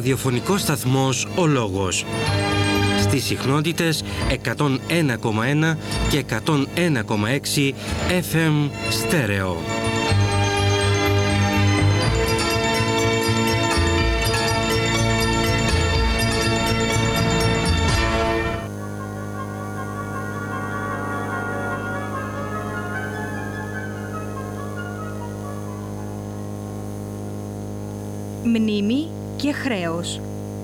ραδιοφωνικός σταθμός «Ο Λόγος». Στις συχνότητες 101,1 και 101,6 FM στέρεο. Μνήμη και χρέος.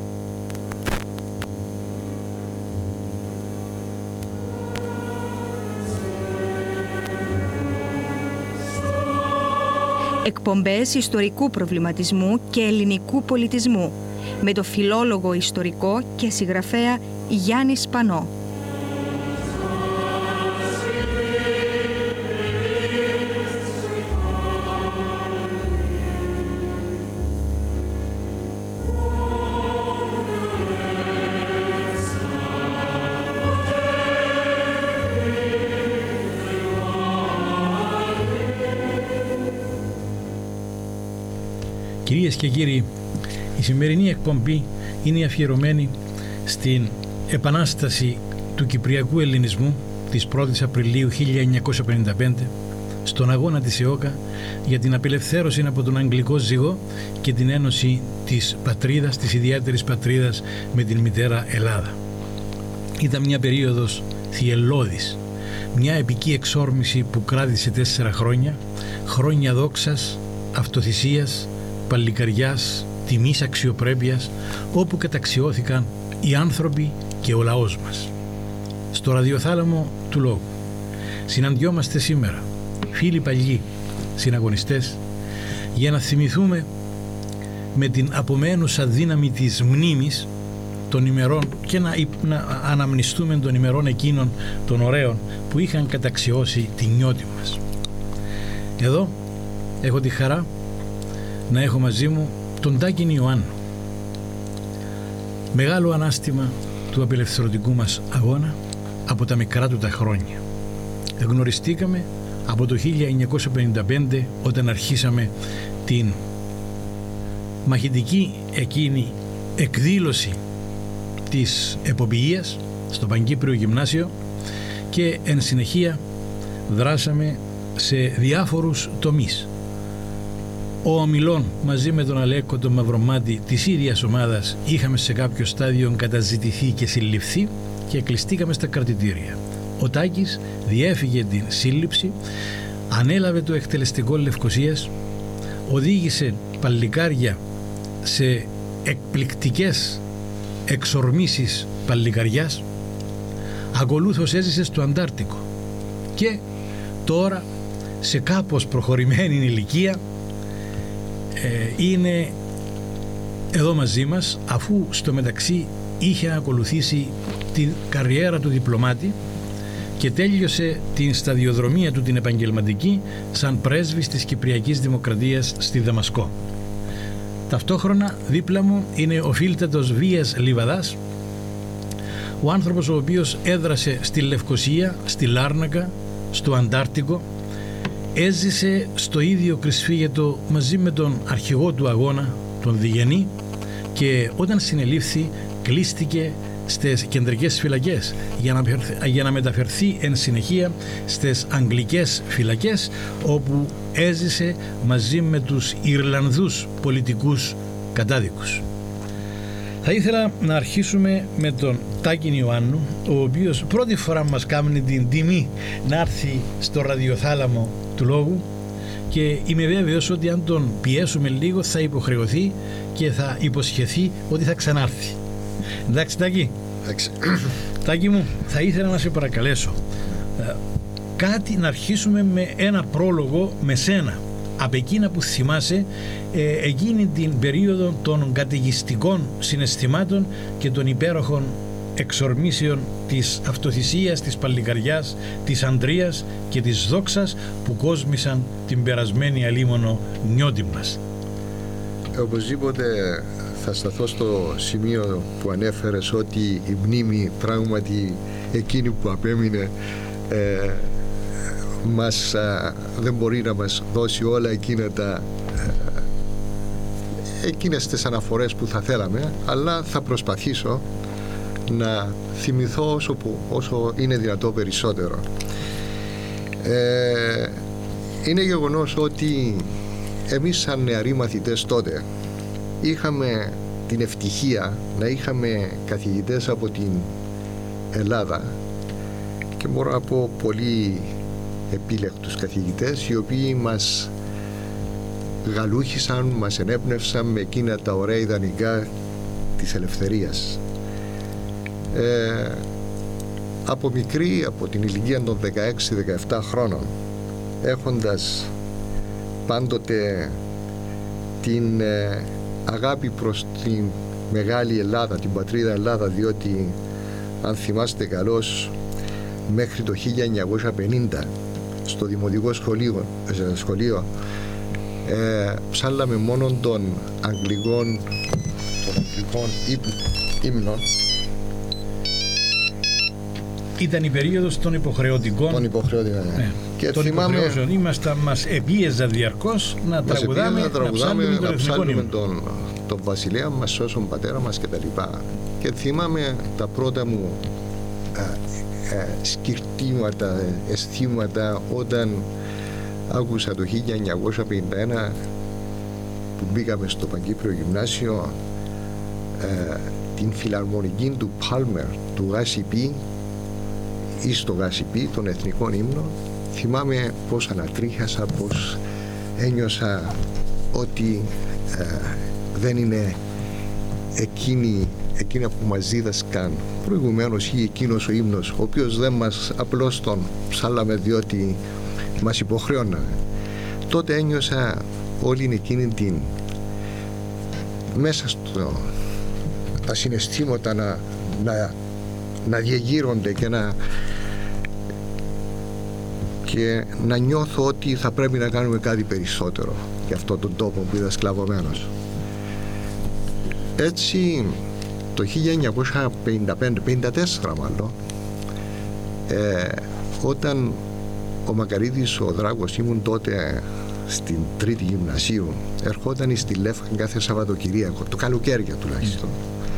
Εκπομπές ιστορικού προβληματισμού και ελληνικού πολιτισμού με το φιλόλογο ιστορικό και συγγραφέα Γιάννη Σπανό. Κυρίες και κύριοι, η σημερινή εκπομπή είναι αφιερωμένη στην επανάσταση του Κυπριακού Ελληνισμού της 1ης Απριλίου 1955, στον αγώνα της ΕΟΚΑ για την απελευθέρωση από τον Αγγλικό ζυγό και την ένωση της πατρίδας, της ιδιαίτερης πατρίδας με την μητέρα Ελλάδα. Ήταν μια περίοδος θυελλώδης, μια επική εξόρμηση που κράτησε 4 χρόνια, χρόνια δόξας, αυτοθυσίας, παλικαριάς, τιμής, αξιοπρέπειας, όπου καταξιώθηκαν οι άνθρωποι και ο λαός μας. Στο ραδιοθάλαμο του Λόγου συναντιόμαστε σήμερα, φίλοι παλιοί συναγωνιστές, για να θυμηθούμε με την απομένουσα δύναμη της μνήμης των ημερών και να αναμνηστούμε των ημερών εκείνων των ωραίων που είχαν καταξιώσει τη νιώτη μας. Εδώ έχω τη χαρά να έχω μαζί μου τον Τάκη Ιωάννου, μεγάλο ανάστημα του απελευθερωτικού μας αγώνα από τα μικρά του τα χρόνια. Γνωριστήκαμε από το 1955 όταν αρχίσαμε την μαχητική εκείνη εκδήλωση της εποποιίας στο Παγκύπριο Γυμνάσιο και εν συνεχεία δράσαμε σε διάφορους τομείς. Ο Ομιλών μαζί με τον Αλέκο τον Μαυρομάτη της ίδιας ομάδας είχαμε σε κάποιο στάδιο καταζητηθεί και συλληφθεί και κλειστήκαμε στα κρατητήρια. Ο Τάκης διέφυγε την σύλληψη, ανέλαβε το εκτελεστικό Λευκωσίας, οδήγησε παλικάρια σε εκπληκτικές εξορμήσεις παλικαριάς, ακολούθως έζησε στο Αντάρτικο και τώρα σε κάπως προχωρημένη ηλικία είναι εδώ μαζί μας, αφού στο μεταξύ είχε ακολουθήσει την καριέρα του διπλωμάτη και τέλειωσε την σταδιοδρομία του την επαγγελματική σαν πρέσβης της Κυπριακής Δημοκρατίας στη Δαμασκό. Ταυτόχρονα δίπλα μου είναι ο φίλτατος Βίας Λιβαδάς, ο άνθρωπος ο οποίος έδρασε στη Λευκωσία, στη Λάρνακα, στο Αντάρτικο, έζησε στο ίδιο κρυσφύγετο μαζί με τον αρχηγό του αγώνα, τον Διγενή, και όταν συνελήφθη κλείστηκε στις κεντρικές φυλακές για να μεταφερθεί εν συνεχεία στις αγγλικές φυλακές, όπου έζησε μαζί με τους Ιρλανδούς πολιτικούς κατάδικους. Θα ήθελα να αρχίσουμε με τον Τάκη Ιωάννου, ο οποίος πρώτη φορά μας κάνει την τιμή να έρθει στο ραδιοθάλαμο του Λόγου και είμαι βέβαιος ότι αν τον πιέσουμε λίγο θα υποχρεωθεί και θα υποσχεθεί ότι θα ξανάρθει. Εντάξει Τάκη? Τάκη μου, θα ήθελα να σε παρακαλέσω να αρχίσουμε με ένα πρόλογο με σένα, από εκείνα που θυμάσαι εκείνη την περίοδο των καταιγιστικών συναισθημάτων και των υπέροχων εξορμήσεων της αυτοθυσίας, της παλικαριάς, της αντρίας και της δόξας που κόσμησαν την περασμένη αλίμονο νιώτη μας. Οπωσδήποτε θα σταθώ στο σημείο που ανέφερες, ότι η μνήμη πράγματι εκείνη που απέμεινε δεν μπορεί να μας δώσει όλα εκείνα τα εκείνες τις αναφορές που θα θέλαμε, αλλά θα προσπαθήσω να θυμηθώ όσο είναι δυνατό περισσότερο. Είναι γεγονός ότι εμείς σαν νεαροί μαθητές τότε είχαμε την ευτυχία να είχαμε καθηγητές από την Ελλάδα, και μπορώ να πω πολύ επίλεκτους καθηγητές, οι οποίοι μας γαλούχησαν, μας ενέπνευσαν με εκείνα τα ωραία ιδανικά της ελευθερίας. Από μικρή, από την ηλικία των 16-17 χρόνων, έχοντας πάντοτε την αγάπη προς την μεγάλη Ελλάδα, την πατρίδα Ελλάδα, διότι αν θυμάστε καλώς, μέχρι το 1950 στο δημοτικό σχολείο ψάλαμε μόνο των αγγλικών ύμνων. Ήταν η περίοδος των υποχρεωτικών. Ναι. Και των υποχρεώσεων. Μας επίεζα διαρκώς να τραγουδάμε, να ψάλουμε τον βασιλέα μας, σώσον πατέρα μας κτλ. Και θυμάμαι τα πρώτα μου σκυρτήματα, αισθήματα όταν άκουσα το 1951 που μπήκαμε στο Παγκύπριο Γυμνάσιο την φιλαρμονική του Πάλμερ, του ΓΑΣΥΠΗ, ή στο ΓΑΣΥΠΗ, των εθνικών ύμνων. Θυμάμαι πως ανατρίχασα, πως ένιωσα ότι δεν είναι εκείνα που μας δίδασκαν προηγουμένως ή εκείνος ο ύμνος, ο οποίος δεν μας απλώς τον ψάλαμε διότι μας υποχρέωναν. Τότε ένιωσα όλη εκείνη την μέσα τα συναισθήματα να διεγείρονται και να νιώθω ότι θα πρέπει να κάνουμε κάτι περισσότερο για αυτόν τον τόπο που είδα σκλαβωμένος. Έτσι το 1955-54 μάλλον, όταν ο Μακαρίτης ο Δράκος, ήμουν τότε στην τρίτη γυμνασίου, ερχόταν στη Λεύκα κάθε Σαββατοκυριακό, το καλοκαίρια τουλάχιστον,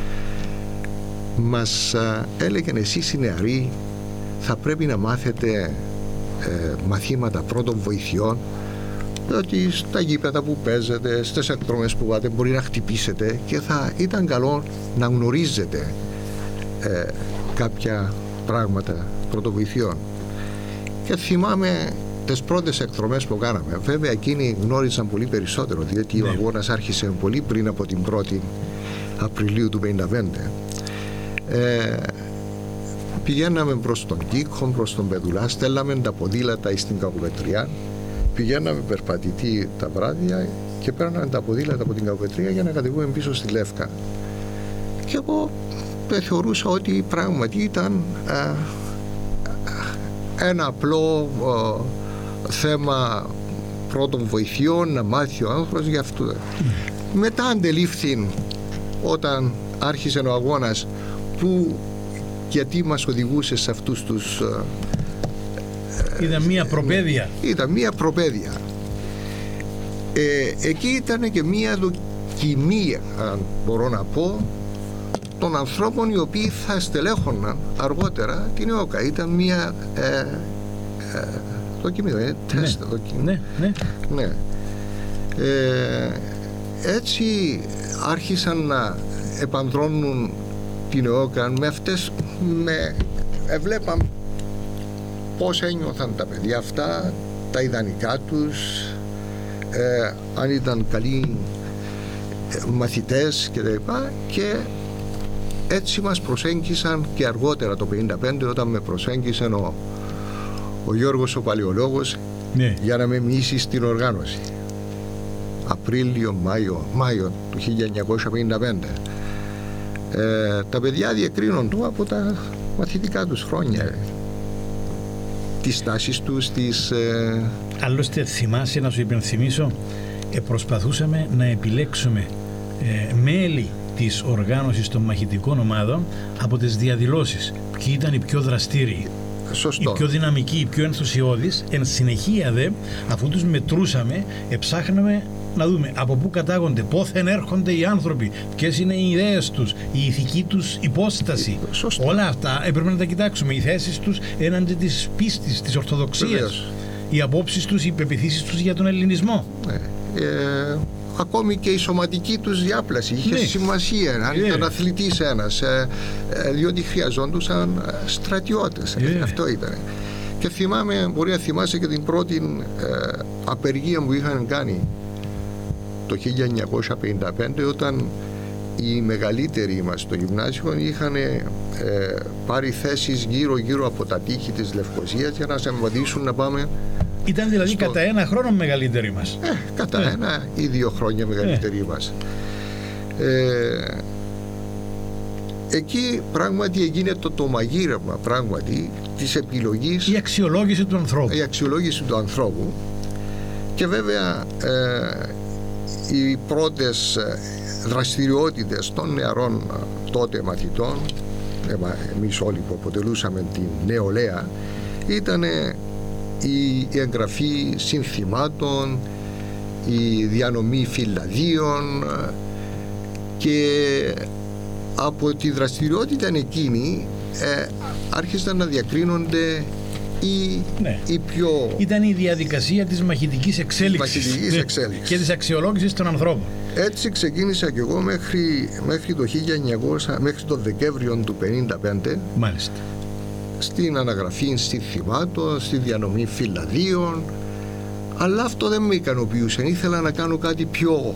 μας έλεγαν, εσείς οι νεαροί θα πρέπει να μάθετε μαθήματα πρώτων βοηθειών, διότι στα γήπεδα που παίζετε, στις εκδρομές που πάτε, μπορεί να χτυπήσετε και θα ήταν καλό να γνωρίζετε κάποια πράγματα πρωτοβοηθειών. Και θυμάμαι τις πρώτες εκδρομές που κάναμε. Βέβαια εκείνοι γνώριζαν πολύ περισσότερο, διότι ο αγώνας άρχισε πολύ πριν από την 1η Απριλίου του 1955. Πηγαίναμε προς τον Κίκο, προς τον Πεδουλά, στέλναμε τα ποδήλατα στην Κακοπετριά, πηγαίναμε περπατητή τα βράδια και παίρναμε τα ποδήλατα από την Κακοπετριά για να κατεβούμε πίσω στη Λεύκα. Και εγώ θεωρούσα ότι πράγματι ήταν ένα απλό θέμα πρώτων βοηθειών, να μάθει ο άνθρωπος για αυτό. Μετά αντελήφθη, όταν άρχισε ο αγώνας, γιατί μας οδηγούσε σε αυτούς τους... Ήταν μία προπαίδεια. Ήταν μία προπαίδεια. Εκεί ήταν και μία δοκιμή, αν μπορώ να πω, των ανθρώπων οι οποίοι θα στελέχωναν αργότερα την ΕΟΚΑ. Ήταν μία δοκιμή, τεστ δοκιμή. Ναι. Έτσι άρχισαν να επανδρώνουν την ΕΟΚΑ με αυτές, βλέπαμε πώς ένιωθαν τα παιδιά αυτά, τα ιδανικά τους, αν ήταν καλοί μαθητές και έτσι μας προσέγγισαν και αργότερα το 1955, όταν με προσέγγισαν ο Γιώργος ο Παλαιολόγος, για να με μοιήσει στην οργάνωση. Μάιο του 1955. Τα παιδιά διακρίνουν του από τα μαθητικά τους χρόνια, τις τάσεις τους, Άλλωστε θυμάσαι, να σου υπενθυμίσω, προσπαθούσαμε να επιλέξουμε μέλη της οργάνωσης των μαχητικών ομάδων από τις διαδηλώσεις. Ποιοι ήταν οι πιο δραστήριοι. Σωστό. Οι πιο δυναμικοί, οι πιο ενθουσιώδεις. Εν συνεχεία δε, αφού τους μετρούσαμε, ψάχναμε να δούμε από πού κατάγονται, πόθεν έρχονται οι άνθρωποι, ποιες είναι οι ιδέες τους, η ηθική τους υπόσταση. Σωστό. Όλα αυτά έπρεπε να τα κοιτάξουμε. Οι θέσεις τους έναντι της πίστης, της Ορθοδοξίας. Βεβαίως. Οι απόψεις τους, οι πεποιθήσεις τους για τον ελληνισμό. Ακόμη και η σωματική τους διάπλαση είχε σημασία. Αν ήταν αθλητής ένας, διότι χρειαζόντουσαν στρατιώτες. Αυτό ήταν. Και θυμάμαι, μπορεί να θυμάσαι και την πρώτη απεργία που είχαν κάνει το 1955, όταν οι μεγαλύτεροι μας στο γυμνάσιο είχαν πάρει θέσεις γύρω από τα τείχη της Λευκωσίας για να σε εμποδίσουν να πάμε. Ήταν δηλαδή κατά ένα χρόνο μεγαλύτεροι μας. Κατά 1 ή 2 χρόνια μεγαλύτεροι μας. Εκεί πράγματι έγινε το μαγείρεμα πράγματι της επιλογής. Η αξιολόγηση του ανθρώπου. Η αξιολόγηση του ανθρώπου. Και βέβαια οι πρώτες δραστηριότητες των νεαρών τότε μαθητών, εμείς όλοι που αποτελούσαμε την νεολαία, ήταν η εγγραφή συνθημάτων, η διανομή φυλαδίων, και από τη δραστηριότητα εκείνη άρχισαν να διακρίνονται οι πιο... Ήταν η διαδικασία της μαχητικής εξέλιξης, και της αξιολόγησης των ανθρώπων. Έτσι ξεκίνησα και εγώ μέχρι το 1900, μέχρι το Δεκέμβριο του 1955. Μάλιστα. Στην αναγραφή συνθημάτων, στη διανομή φυλαδίων, αλλά αυτό δεν με ικανοποιούσε. Ήθελα να κάνω κάτι πιο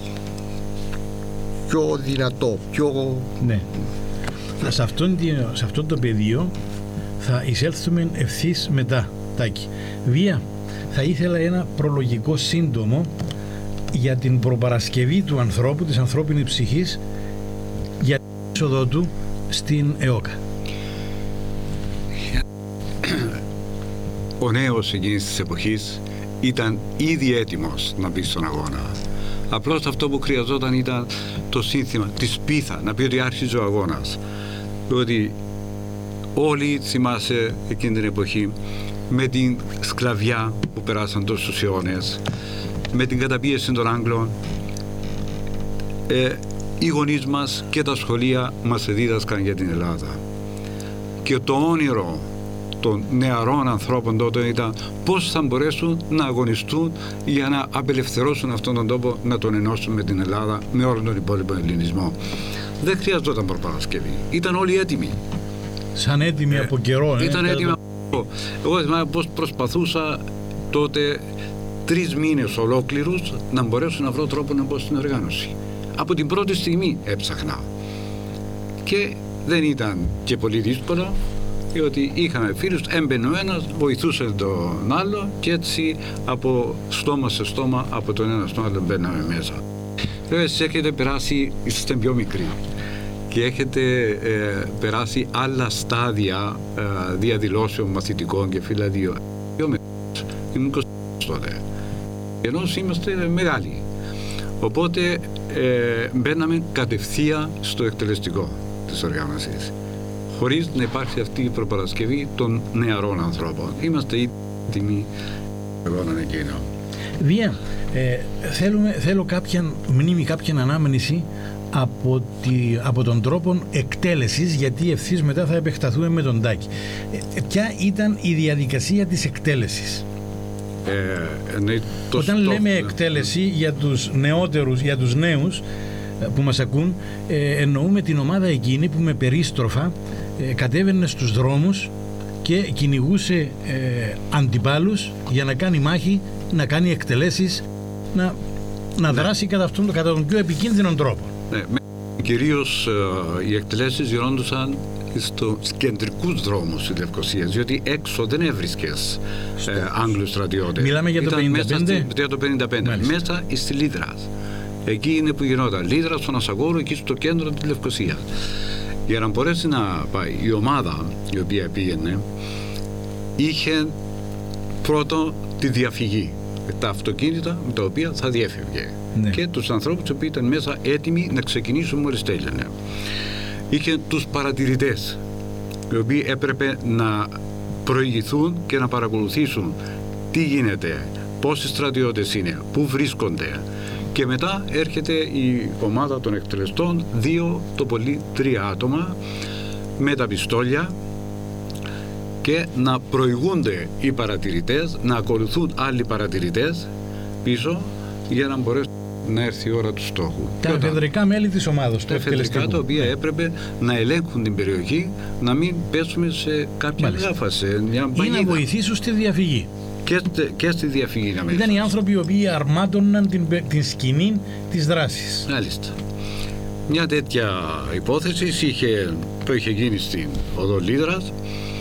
δυνατό, πιο... Ναι. Σε αυτό το πεδίο θα εισέλθουμε ευθύς μετά, Τάκη. Βία, θα ήθελα ένα προλογικό σύντομο για την προπαρασκευή του ανθρώπου, της ανθρώπινης ψυχής, για την είσοδο του στην ΕΟΚΑ. Ο νέος εκείνης της εποχής ήταν ήδη έτοιμος να μπει στον αγώνα. Απλώς αυτό που χρειαζόταν ήταν το σύνθημα, τη σπίθα, να πει ότι άρχιζε ο αγώνας. Διότι όλοι θυμάσαι εκείνη την εποχή με την σκλαβιά που περάσαν τόσους αιώνες, με την καταπίεση των Άγγλων, οι γονείς μας και τα σχολεία μας δίδασκαν για την Ελλάδα. Και το όνειρο των νεαρών ανθρώπων τότε ήταν πώς θα μπορέσουν να αγωνιστούν για να απελευθερώσουν αυτόν τον τόπο, να τον ενώσουν με την Ελλάδα, με όλον τον υπόλοιπο ελληνισμό. Δεν χρειαζόταν προπαρασκευή. Ήταν όλοι έτοιμοι. Σαν έτοιμοι από καιρό. Ήταν έτοιμοι από καιρό. Εγώ θυμάμαι πώς προσπαθούσα τότε 3 μήνες ολόκληρους να μπορέσω να βρω τρόπο να μπω στην οργάνωση. Από την πρώτη στιγμή έψαχνα. Και δεν ήταν και πολύ δύσκολο, διότι είχαμε φίλους, έμπαινε ο ένας, βοηθούσε τον άλλο, και έτσι από στόμα σε στόμα, από τον ένα στον άλλο μπαίναμε μέσα. Βέβαια, εσείς έχετε περάσει, είστε πιο μικροί και έχετε περάσει άλλα στάδια διαδηλώσεων μαθητικών και φυλαδίων. Πιο μεγάλος, ήμουν 20 τότε, ενώ είμαστε μεγάλοι. Οπότε μπαίναμε κατευθείαν στο εκτελεστικό της οργάνωσης, χωρίς να υπάρχει αυτή η προπαρασκευή των νεαρών ανθρώπων. Είμαστε έτοιμοι αγώναν εκείνο. Βία, θέλω κάποια μνήμη, κάποια ανάμνηση από τον τρόπο εκτέλεσης, γιατί ευθύς μετά θα επεκταθούμε με τον Τάκη. Ποια ήταν η διαδικασία της εκτέλεσης? Όταν λέμε εκτέλεση για τους νεότερους, για τους νέους που μας ακούν, εννοούμε την ομάδα εκείνη που με περίστροφα κατέβαινε στους δρόμους και κυνηγούσε αντιπάλους για να κάνει μάχη, να κάνει εκτελέσεις, να δράσει κατά τον πιο επικίνδυνο τρόπο. Ναι, κυρίως οι εκτελέσεις γινόντουσαν στους κεντρικούς δρόμους της Λευκωσίας, διότι έξω δεν έβρισκες Άγγλους στρατιώτες. Μιλάμε για το 55. Για το 55. Μάλιστα. Μέσα στη Λίδρα. Εκεί είναι που γινόταν. Λίδρα, στον Ασαγόρο, εκεί στο κέντρο της Λευκωσίας. Για να μπορέσει να πάει η ομάδα η οποία πήγαινε, είχε πρώτο τη διαφυγή. Τα αυτοκίνητα με τα οποία θα διέφευγε. Ναι. Και τους ανθρώπους που ήταν μέσα έτοιμοι να ξεκινήσουν μόλις τέλειωνε. Είχε τους παρατηρητές, οι οποίοι έπρεπε να προηγηθούν και να παρακολουθήσουν τι γίνεται, πόσοι στρατιώτες είναι, πού βρίσκονται. Και μετά έρχεται η ομάδα των εκτελεστών, 2 το πολύ 3 άτομα με τα πιστόλια, και να προηγούνται οι παρατηρητές, να ακολουθούν άλλοι παρατηρητές πίσω για να μπορέσουν να έρθει η ώρα του στόχου. Τα εφεδρικά μέλη της ομάδας. Τα εφεδρικά, τα οποία έπρεπε να ελέγχουν την περιοχή, να μην πέσουμε σε κάποια γάφα, σε μια μπανίδα. Ή να βοηθήσουν στη διαφυγή. Και στη διαφυγή να ήταν οι άνθρωποι οι οποίοι αρμάτωναν την σκηνή της δράσης. Μάλιστα. Μια τέτοια υπόθεση το είχε γίνει στην οδό Λίδρας.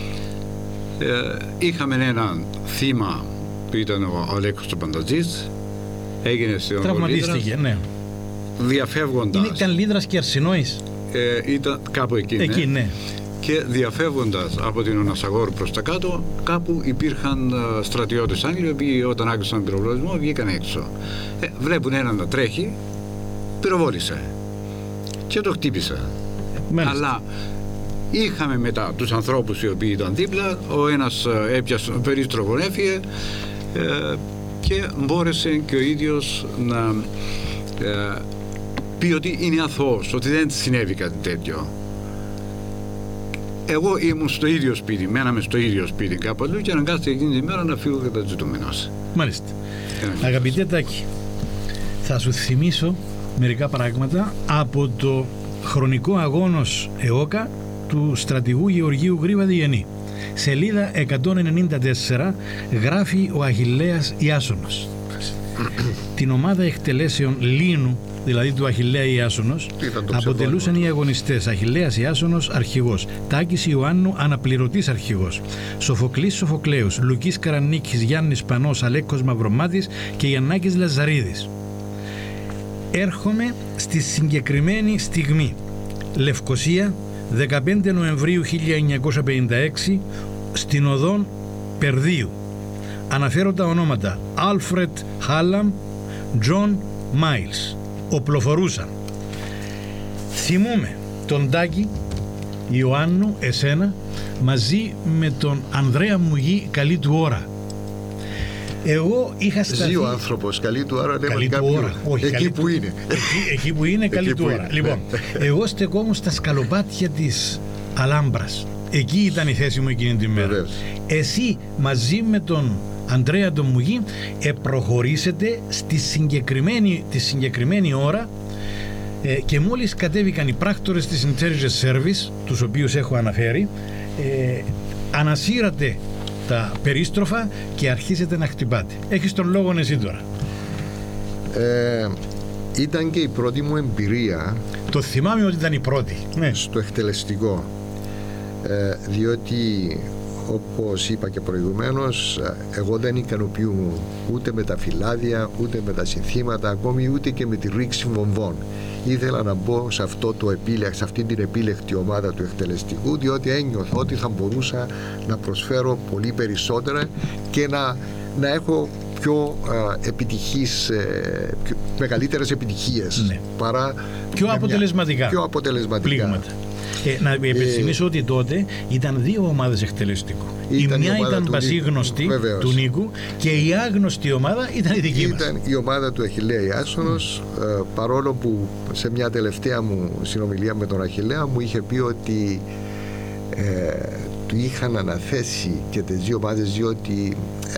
Είχαμε έναν θύμα που ήταν ο Αλέκος Πανταζής. Έγινε στην οδό Λίδρας. Τραυματίστηκε, ναι. Διαφεύγοντας. Ήταν Λίδρας και Αρσινόης. Ήταν κάπου εκεί, ναι. Και διαφεύγοντας από την Ωνασαγόρου προς τα κάτω, κάπου υπήρχαν στρατιώτες Άγγλοι, οι οποίοι όταν άκουσαν τον πυροβολισμό βγήκαν έξω. Βλέπουν έναν να τρέχει, πυροβόλησε και το χτύπησε. Αλλά είχαμε μετά τους ανθρώπους οι οποίοι ήταν δίπλα, ο ένας έπιασε περίστροφον, έφυγε και μπόρεσε και ο ίδιος να πει ότι είναι αθώος, ότι δεν συνέβη κάτι τέτοιο. Εγώ ήμουν στο ίδιο σπίτι, μέναμε στο ίδιο σπίτι κάπου αλλού και αναγκάστηκε εκείνη τη μέρα να φύγω καταζητούμενος. Μάλιστα. Αγαπητέ Τάκη, θα σου θυμίσω μερικά πράγματα από το χρονικό αγώνος ΕΟΚΑ του στρατηγού Γεωργίου Γρίβα Διενή. Σελίδα 194 γράφει ο Αχιλλέας Ιάσονος. Την ομάδα εκτελέσεων Λίνου, δηλαδή του Αχιλλέα Ιάσονος, αποτελούσαν οι αγωνιστές Αχιλλέας Ιάσονος αρχηγός, Τάκης Ιωάννου αναπληρωτής αρχηγός, Σοφοκλής Σοφοκλέους, Λουκής Καρανίκης, Γιάννης Πανός, Αλέκος Μαυρομάτης και Γιαννάκης Λαζαρίδης. Έρχομαι στη συγκεκριμένη στιγμή. Λευκοσία, 15 Νοεμβρίου 1956, στην οδόν Περδίου. Αναφέρω τα ονόματα Άλφρετ Χάλαμ, Τζον Μάιλς. Οπλοφορούσαν. Θυμούμε τον Τάκη Ιωάννου, εσένα, μαζί με τον Ανδρέα Μουγή, καλή του ώρα. Εγώ είχα σταθεί... Ζει ο άνθρωπος, καλή του ώρα, καλή του ώρα. Όχι, εκεί που είναι. Εκεί που είναι, καλή του ώρα. Λοιπόν, εγώ στεκόμουν στα σκαλοπάτια της Αλάμπρας. Εκεί ήταν η θέση μου εκείνη την μέρα. Βεβαίως. Εσύ μαζί με τον Ανδρέα τον Μουγή προχωρήσετε τη συγκεκριμένη ώρα και μόλις κατέβηκαν οι πράκτορες της Intelligence Service, τους οποίους έχω αναφέρει, ανασύρατε τα περίστροφα και αρχίσετε να χτυπάτε. Έχεις τον λόγο εσύ τώρα. Ήταν και η πρώτη μου εμπειρία. Το θυμάμαι ότι ήταν η πρώτη. Ναι. Στο εκτελεστικό. Διότι όπως είπα και προηγουμένως, εγώ δεν ικανοποιούμαι ούτε με τα φυλάδια, ούτε με τα συνθήματα, ακόμη ούτε και με τη ρήξη βομβών. Ήθελα να μπω σε αυτή την επίλεκτη ομάδα του εκτελεστικού, διότι ένιωθα ότι θα μπορούσα να προσφέρω πολύ περισσότερα και να έχω μεγαλύτερες επιτυχίες, ναι, παρά πιο αποτελεσματικά πλήγματα. Να επενθυμίσω ότι τότε ήταν δύο ομάδες εκτελεστικού. Η μια ήταν πασίγνωστη του Νίκου και η άγνωστη ομάδα ήταν η δική μας. Ήταν η ομάδα του Αχιλλέα Ιάσονος, παρόλο που σε μια τελευταία μου συνομιλία με τον Αχιλλέα μου είχε πει ότι του είχαν αναθέσει και τις δύο ομάδες, διότι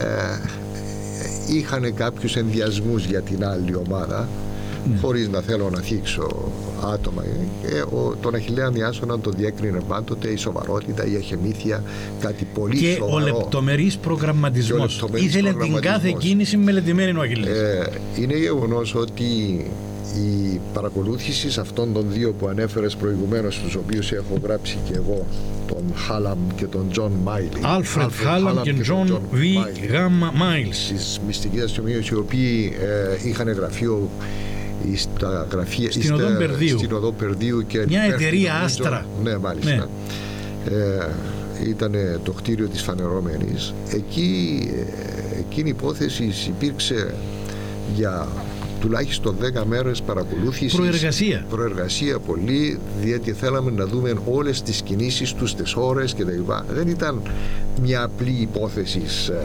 είχαν κάποιους ενδιασμούς για την άλλη ομάδα, χωρίς να θέλω να θίξω άτομα. Τον Αχιλλέα Ιάσονα τον διέκρινε πάντοτε η σοβαρότητα, η αχεμήθεια, κάτι πολύ και σοβαρό. Και ο λεπτομερής προγραμματισμός. Ήθελε την κάθε κίνηση μελετημένη ο Αχιλλέας. Είναι γεγονός ότι η παρακολούθηση σε αυτών των δύο που ανέφερες προηγουμένως, τους οποίους έχω γράψει και εγώ, τον Χάλαμ και τον Τζον Μάιλς, Άλφρετ Χάλαμ και Τζον Μάιλς, της μυστικής αστυνομίας, οι οποίοι είχαν γραφείο στα γραφεία στην οδό Περδίου και μια εταιρεία Άστρα. Ναι, μάλιστα. Ναι. Ήταν το κτίριο της Φανερώμενης. Εκείνη η υπόθεση υπήρξε για τουλάχιστον 10 μέρες παρακολούθησης. Προεργασία πολύ, διότι θέλαμε να δούμε όλες τις κινήσεις τους, τις ώρες κτλ. Δεν ήταν μια απλή υπόθεση.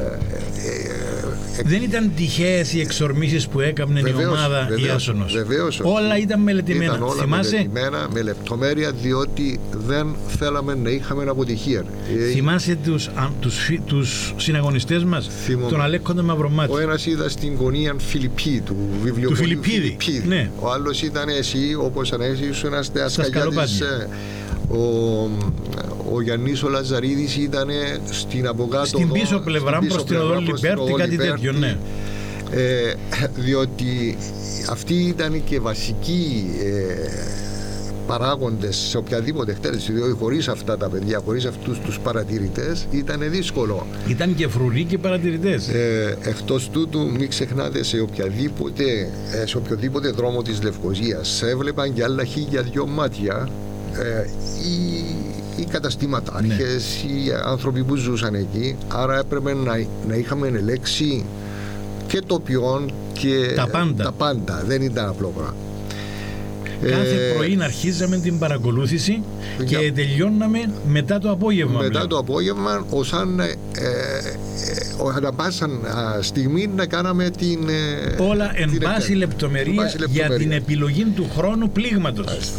Δεν ήταν τυχαίες οι εξορμήσεις που έκαμνε η ομάδα Ιάσονος. Όλα ήταν μελετημένα. Ήταν όλα μελετημένα με λεπτομέρεια, διότι δεν θέλαμε να είχαμε αποτυχία. Θυμάσαι τους συναγωνιστές μας, τον Αλέκο τον Μαυρομάτη? Ο ένας ήταν στην γωνία Φιλιππίδη, του βιβλιοπολίου Φιλιππίδη. Ναι. Ο άλλος ήταν εσύ, όπως ανέσεις, ένας Ασκαλιάδης. Ο Γιάννης ο Λαζαρίδης ήταν στην αποκάτω στην πίσω πλευρά προς την οδό Λιμπέρτη, κάτι τέτοιο, ναι. Διότι αυτοί ήταν και βασικοί παράγοντες σε οποιαδήποτε εκτέλεση, διότι χωρίς αυτά τα παιδιά, χωρίς αυτούς τους παρατηρητές ήταν δύσκολο. Ήταν και φρουροί και παρατηρητές. Εκτός τούτου, μην ξεχνάτε, σε οποιοδήποτε δρόμο της Λευκωσίας έβλεπαν και άλλα 1.002 μάτια οι καταστηματάρχες, οι άνθρωποι που ζούσαν εκεί. Άρα έπρεπε να είχαμε ελέγξει και τοπιών και τα πάντα. Δεν ήταν απλό πράγμα. Κάθε πρωί αρχίζαμε την παρακολούθηση και τελειώναμε μετά το απόγευμα. Μετά το απόγευμα, ανά πάσα στιγμή να κάναμε την... όλα εν πάση λεπτομερία για την επιλογή του χρόνου πλήγματος.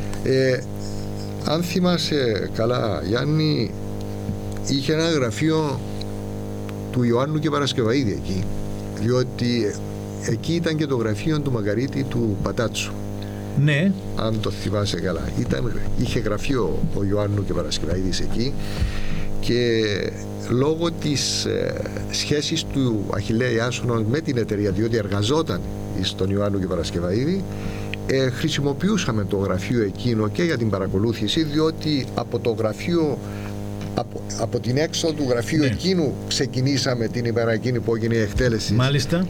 Αν θυμάσαι καλά, Γιάννη, είχε ένα γραφείο του Ιωάννου και Παρασκευαίδη εκεί, διότι εκεί ήταν και το γραφείο του Μαργαρίτη του Πατάτσου. Ναι. Αν το θυμάσαι καλά, είχε γραφείο ο Ιωάννου και Παρασκευαίδης εκεί, και λόγω της σχέσης του Αχιλλέα Ιάσονος με την εταιρεία, διότι εργαζόταν στον Ιωάννου και Παρασκευαίδη, χρησιμοποιούσαμε το γραφείο εκείνο και για την παρακολούθηση, διότι από το γραφείο, από την έξοδο του γραφείου εκείνου ξεκινήσαμε την ημέρα εκείνη που έγινε η εκτέλεση. Μάλιστα.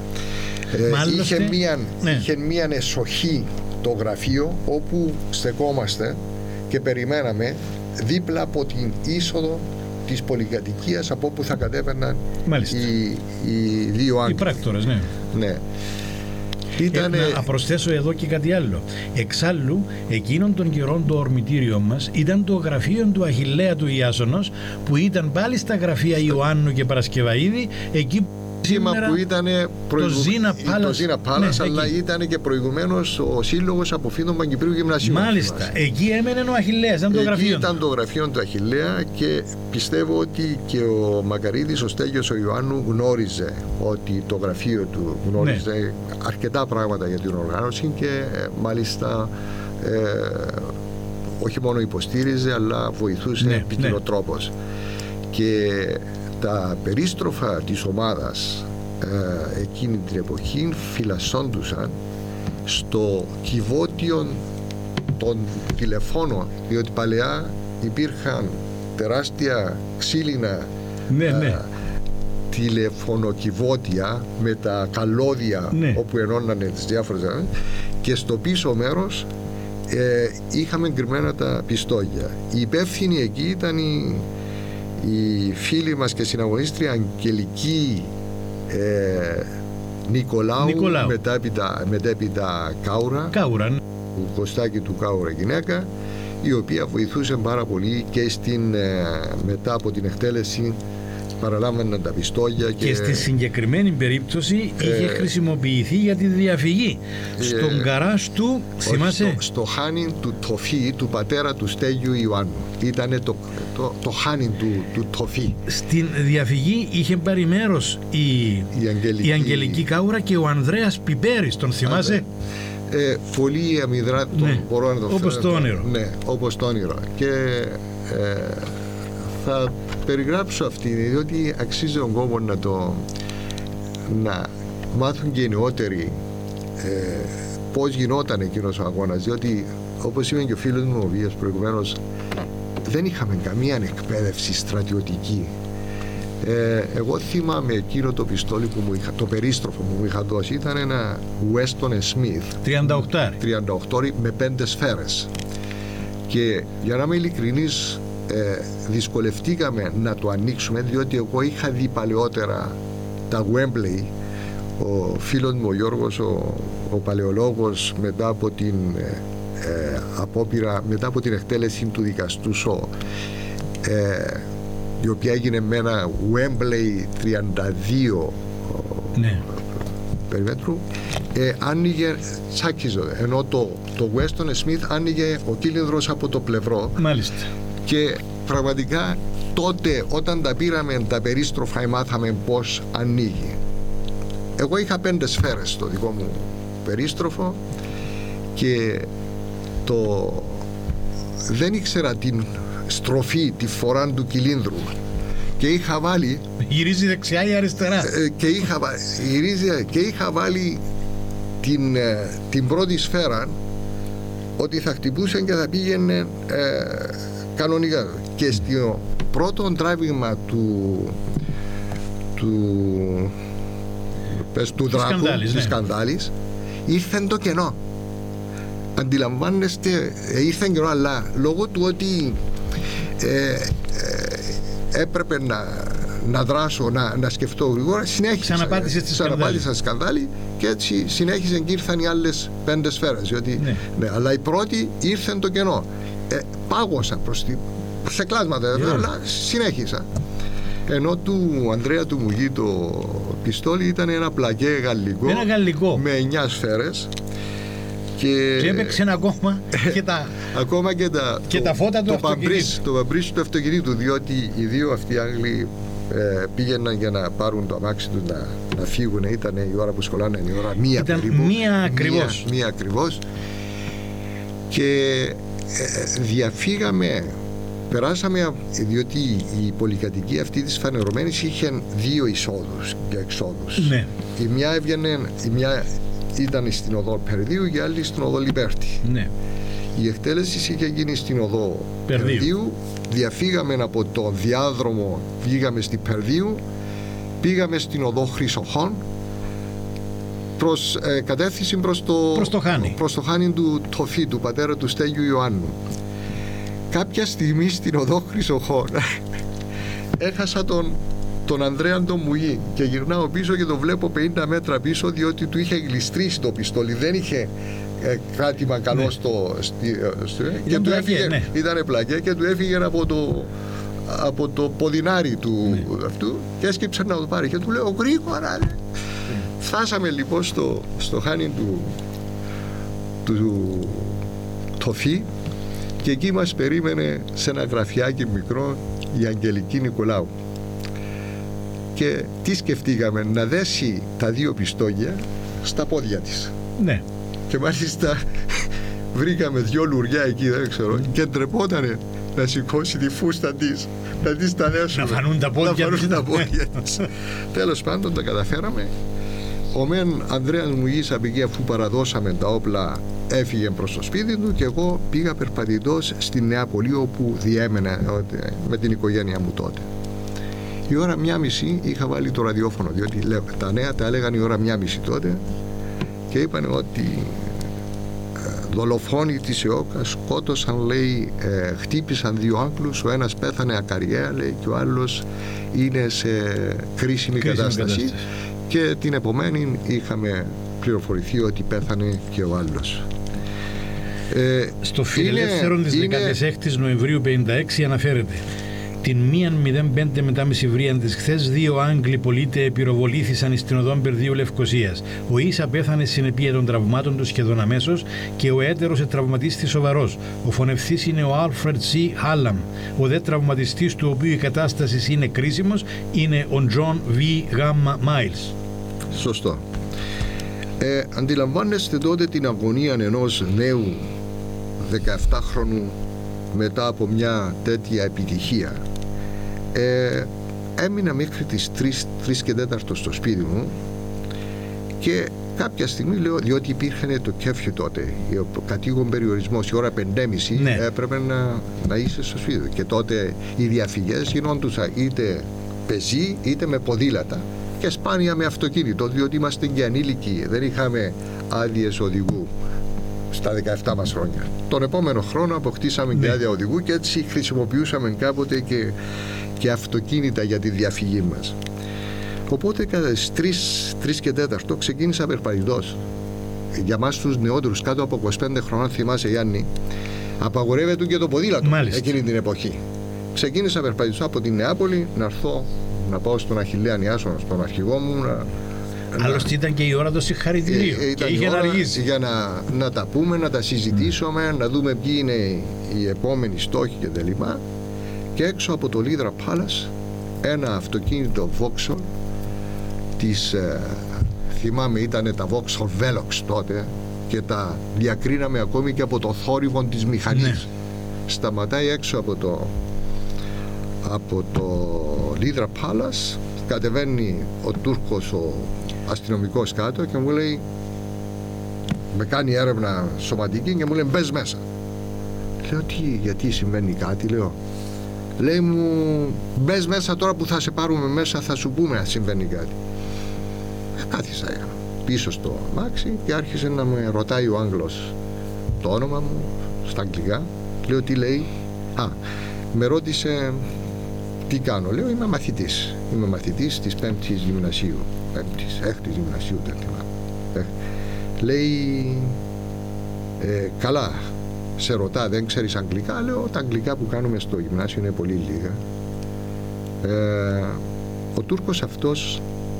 Είχε μία εσοχή το γραφείο, όπου στεκόμαστε και περιμέναμε δίπλα από την είσοδο της πολυκατοικίας, από όπου θα κατέβαιναν οι δύο άγγελοι. Οι πράκτορες, ναι. Να προσθέσω εδώ και κάτι άλλο. Εξάλλου, εκείνον τον καιρό το ορμητήριο μας ήταν το γραφείο του Αχιλλέα του Ιάσονος, που ήταν πάλι στα γραφεία Ιωάννου και Παρασκευαίδη, εκεί που ήταν το Ζήνα Πάλας, αλλά ήταν και προηγουμένως ο Σύλλογος Αποφύτων Παγκυπρίου Γυμνασίου. Μάλιστα, εκεί έμενε ο Αχιλλέας, ήταν το γραφείο του Αχιλλέα, και πιστεύω ότι και ο Μακαρίτης, ο Στέλιος ο Ιωάννου, γνώριζε ότι το γραφείο του γνώριζε αρκετά πράγματα για την οργάνωση, και μάλιστα όχι μόνο υποστήριζε, αλλά βοηθούσε επικοινωτρόπως. Και τα περίστροφα της ομάδας εκείνη την εποχή φυλασσόντουσαν στο κυβότιο των τηλεφώνων, διότι παλαιά υπήρχαν τεράστια ξύλινα τηλεφωνοκιβώτια με τα καλώδια όπου ενώνανε τις διάφορες, και στο πίσω μέρος είχαμε γκριμμένα τα πιστόλια. Οι υπεύθυνοι εκεί ήταν η φίλη μας και συναγωνίστρια Αγγελική Νικολάου. μετέπειτα Κάουρα, του Κωστάκη του Κάουρα γυναίκα, η οποία βοηθούσε πάρα πολύ και μετά από την εκτέλεση παραλάμβαναν τα πιστόλια, και στη συγκεκριμένη περίπτωση είχε χρησιμοποιηθεί για τη διαφυγή στον γκαράζ του, θυμάσαι? Στο χάνιν του Τοφί, του πατέρα του Στέλιου Ιωάννου. Ήτανε το χάνιν του Τοφί. Στην διαφυγή είχε πάρει μέρος η Αγγελική Κάουρα και ο Ανδρέας Πιπέρης, τον θυμάσαι? Πολύ αμυδρά, μπορώ να το όπως το όνειρο. Ναι, όπως το όνειρο. Και θα περιγράψω αυτή, διότι αξίζει τον κόπο να μάθουν και οι νεότεροι πώς γινόταν εκείνος ο αγώνας, διότι όπως είπε και ο φίλος μου ο Βίας προηγουμένως, δεν είχαμε καμία εκπαίδευση στρατιωτική. Εγώ θυμάμαι εκείνο το πιστόλι το περίστροφο που μου είχα δώσει, ήταν ένα Weston Smith 38 με 5 σφαίρες, και για να είμαι ειλικρινής, δυσκολευτήκαμε να το ανοίξουμε, διότι εγώ είχα δει παλαιότερα τα Wembley, ο φίλος μου ο Γιώργος, ο παλαιολόγος, μετά από την απόπειρα, μετά από την εκτέλεση του δικαστού Σο, η οποία έγινε με ένα Wembley 32 περιμέτρου, άνοιγε, τσάκιζε, ενώ το Weston Smith άνοιγε ο κύλινδρος από το πλευρό. Μάλιστα. Και πραγματικά τότε όταν τα πήραμε τα περίστροφα μάθαμε πως ανοίγει. Εγώ είχα 5 σφαίρες στο δικό μου περίστροφο και δεν ήξερα την στροφή, τη φορά του κυλίνδρου και είχα βάλει, γυρίζει δεξιά ή αριστερά, και είχα βάλει την πρώτη σφαίρα ότι θα χτυπούσε και θα πήγαινε κανονικά, και στο πρώτο τράβηγμα του δράκου, της σκανδάλης, ήρθε το κενό. Αντιλαμβάνεστε, ήρθε κενό, αλλά λόγω του ότι έπρεπε να δράσω, να σκεφτώ γρήγορα, συνέχισα. Ξαναπάτησα σκανδάλι και έτσι συνέχισε και ήρθαν οι άλλες 5 σφαίρες. Ναι, αλλά η πρώτη ήρθε το κενό. Πάγωσα σε κλάσματα, αλλά συνέχισα. Ενώ του Ανδρέα του Μουγή το πιστόλι ήταν ένα πλακέ γαλλικό με 9 σφαίρες. Και έπαιξε ακόμα και τα φώτα του αυτοκινήτου. Το παμπρίσι του αυτοκινήτου, διότι οι δύο αυτοί Άγγλοι πήγαιναν για να πάρουν το αμάξι τους να φύγουν. Ήταν η ώρα που σχολάναν, η ώρα μία περίπου. Μία ακριβώς. Και διαφύγαμε, περάσαμε, διότι η πολυκατοικία αυτή της φανερωμένης είχε 2 εισόδους και εξόδους. Ναι. Η μια ήταν στην οδό Περδίου και άλλη στην οδό Λιμπέρτη. Ναι. Η εκτέλεση είχε γίνει στην οδό Περδίου. Διαφύγαμε από το διάδρομο, πήγαμε στην Περδίου, πήγαμε στην οδό Χρυσοχών, κατεύθυνση προς το Χάνι του Τοφί, του πατέρα του Στέγιου Ιωάννου. Κάποια στιγμή στην οδό Χρυσοχών έχασα τον Ανδρέα τον Μουγή και γυρνάω πίσω και το βλέπω 50 μέτρα πίσω, διότι του είχε γλιστρήσει το πιστόλι, δεν είχε κράτημα καλό. Ναι. Και του έφυγε, ναι. Ήταν πλακέ και του έφυγε από το ποδινάρι του, ναι. Αυτού, και έσκυψε να το πάρει και του λέω γρήγορα. Φτάσαμε λοιπόν στο Χάνι του Τοφί και εκεί μας περίμενε σε ένα γραφιάκι μικρό η Αγγελική Νικολάου. Και τι σκεφτήκαμε, να δέσει τα 2 πιστόλια στα πόδια της. Ναι. Και μάλιστα βρήκαμε 2 λουριά εκεί, δεν ξέρω, και ντρεπότανε να σηκώσει τη φούστα της, να της τα δέσουμε, να φανούν τα πόδια της. Τέλος πάντων τα καταφέραμε. Ο μεν Ανδρέας Μουγής από εκεί, αφού παραδώσαμε τα όπλα, έφυγε προς το σπίτι του και εγώ πήγα περπατητός στη Νεάπολη, όπου διέμενα με την οικογένεια μου τότε. Η ώρα 1:30 είχα βάλει το ραδιόφωνο, διότι τα νέα τα έλεγαν η ώρα 1:30 τότε, και είπαν ότι δολοφόνοι της ΕΟΚΑ σκότωσαν, λέει, χτύπησαν 2 Άγγλους, ο ένας πέθανε ακαριέα, λέει, και ο άλλος είναι σε κρίσιμη κατάσταση. Και την επομένη είχαμε πληροφορηθεί ότι πέθανε και ο άλλος. Στο Φιλελεύθερον της 16ης Νοεμβρίου 56 αναφέρεται: την 1:05 μετά μεσημβρίαν της χθες, 2 Άγγλοι πολίτε πυροβολήθησαν στην οδόν Περδίου Λευκωσίας. Ο Ίσα πέθανε συνεπία των τραυμάτων του σχεδόν αμέσως και ο έτερος ετραυματίστη σοβαρός. Ο φωνευθής είναι ο Άλφρεντ C. Χάλαμ. Ο δε τραυματιστής, του οποίου η κατάσταση είναι κρίσιμος, είναι ο Τζον V. Γάμμα Μάιλς. Σωστό. Αντιλαμβάνεστε τότε την αγωνία ενός νέου 17χρονου μετά από μια τέτοια επιτυχία. Έμεινα μέχρι τις 3 και 4 στο σπίτι μου και κάποια στιγμή λέω, διότι υπήρχε το κέφι τότε, ο κατοίκον περιορισμός, η ώρα 5:30, ναι. Έπρεπε να είσαι στο σπίτι. Και τότε οι διαφυγές γινόντουσαν είτε πεζοί είτε με ποδήλατα και σπάνια με αυτοκίνητο, διότι είμαστε και ανήλικοι, δεν είχαμε άδειες οδηγού στα 17 μας χρόνια. Τον επόμενο χρόνο αποκτήσαμε και άδεια οδηγού και έτσι χρησιμοποιούσαμε κάποτε και αυτοκίνητα για τη διαφυγή μας. Οπότε κατά τις 3 και 4 ξεκίνησα περπατητός. Για μας τους νεότερους κάτω από 25 χρονών, θυμάσαι Γιάννη, απαγορεύεται και το ποδήλατο εκείνη την εποχή. Ξεκίνησα περπατητός από την Νεάπολη να έρθω να πάω στον Αχιλλέα Νιάσονα, στον αρχηγό μου. Άλλωστε ήταν και η ώρα των συγχαρητηρίων και είχε αργήσει. Για να τα πούμε, να τα συζητήσουμε, να δούμε ποιοι είναι οι επόμενοι στόχοι κτλ. Και έξω από το Leadra Palace ένα αυτοκίνητο Vauxhall της, θυμάμαι ήταν τα Vauxhall Velox τότε και τα διακρίναμε ακόμη και από το θόρυβο της μηχανής. Ναι. Σταματάει έξω από το Leadra Palace, κατεβαίνει ο Τούρκος ο αστυνομικός κάτω και μου λέει, με κάνει έρευνα σωματική και μου λέει μπες μέσα. Λέω γιατί συμβαίνει κάτι, λέω. Λέει μου μπες μέσα τώρα που θα σε πάρουμε μέσα, θα σου πούμε αν συμβαίνει κάτι. Κάθισα πίσω στο αμάξι και άρχισε να με ρωτάει ο Άγγλος το όνομα μου στα αγγλικά. Λέω τι λέει. Με ρώτησε τι κάνω. Λέω είμαι μαθητής. Είμαι μαθητής της 5ης γυμνασίου. 6ης γυμνασίου δεν θυμάμαι. Λέει καλά, σε ρωτά δεν ξέρεις αγγλικά. Λέω τα αγγλικά που κάνουμε στο γυμνάσιο είναι πολύ λίγα. Ο Τούρκος αυτός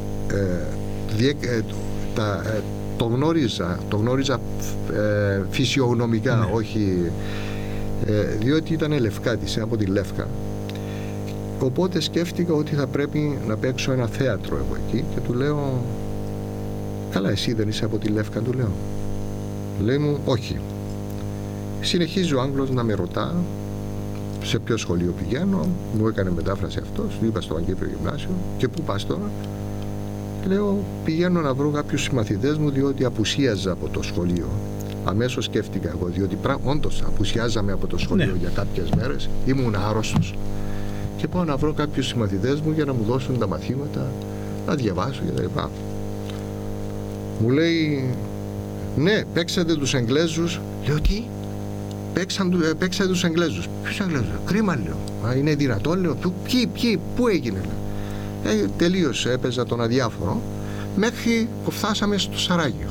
το γνώριζα φυσιογνωμικά, ναι. Όχι διότι ήταν λευκάτης από τη Λεύκα, οπότε σκέφτηκα ότι θα πρέπει να παίξω ένα θέατρο εγώ εκεί και του λέω καλά εσύ δεν είσαι από τη Λεύκα, του λέω. Λέει μου όχι. Συνεχίζει ο Άγγλος να με ρωτά σε ποιο σχολείο πηγαίνω, μου έκανε μετάφραση αυτός, του είπα στο Παγκύπριο Γυμνάσιο. Και πού πας τώρα? Λέω πηγαίνω να βρω κάποιους συμμαθητές μου διότι απουσίαζα από το σχολείο. Αμέσως σκέφτηκα εγώ, διότι όντως απουσιάζαμε από το σχολείο, ναι. Για κάποιες μέρες, ήμουν άρρωστος και πάω να βρω κάποιους συμμαθητές μου για να μου δώσουν τα μαθήματα, να διαβάσω κτλ. Μου λέει ναι, παίξατε τους Εγγλέζους. Λέω τι? Παίξατε τους Εγγλέζους. Ποιους Εγγλέζους? Κρίμα, λέω. Μα είναι δυνατόν, λέω. Ποιοι, πού έγινε? Τελείωσε, έπαιζα τον αδιάφορο μέχρι που φτάσαμε στο Σαράγιο.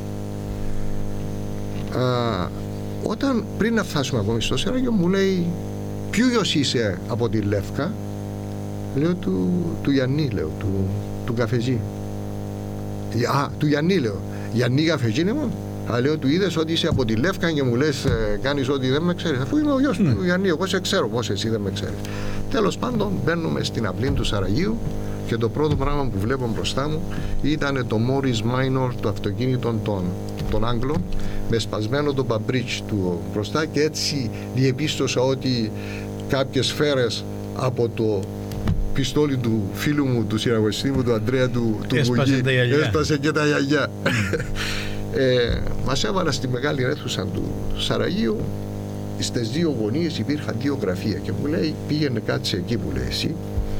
Όταν πριν να φτάσουμε ακόμη στο Σαράγιο μου λέει ποιος είσαι από τη Λεύκα? Λέω του Γιάννη, λέω, του καφεζή. Του Γιάννη, λέω. Γιάννη καφεζή είναι μόνο. Λέω του είδες ότι είσαι από τη Λεύκα και μου λες κάνεις ότι δεν με ξέρεις, αφού είμαι ο γιος του Γιάννη, εγώ σε ξέρω, πώς εσύ δεν με ξέρεις. Τέλος πάντων μπαίνουμε στην αυλή του Σαραγίου και το πρώτο πράγμα που βλέπω μπροστά μου ήταν το Morris Minor, το αυτοκίνητο των Άγγλων, με σπασμένο το μπαμπρίτσι του μπροστά, και έτσι διεπίστωσα ότι κάποιες σφαίρες από το πιστόλι του φίλου μου, του συναγωνιστή μου, του Αντρέα του Βουγή, έσπασε και τα γιαγιά. Μας έβαλα στη μεγάλη αίθουσα του Σαραγίου. Στις δύο γωνίες υπήρχαν δύο γραφεία και μου λέει πήγαινε κάτσε εκεί, μου λέει, εσύ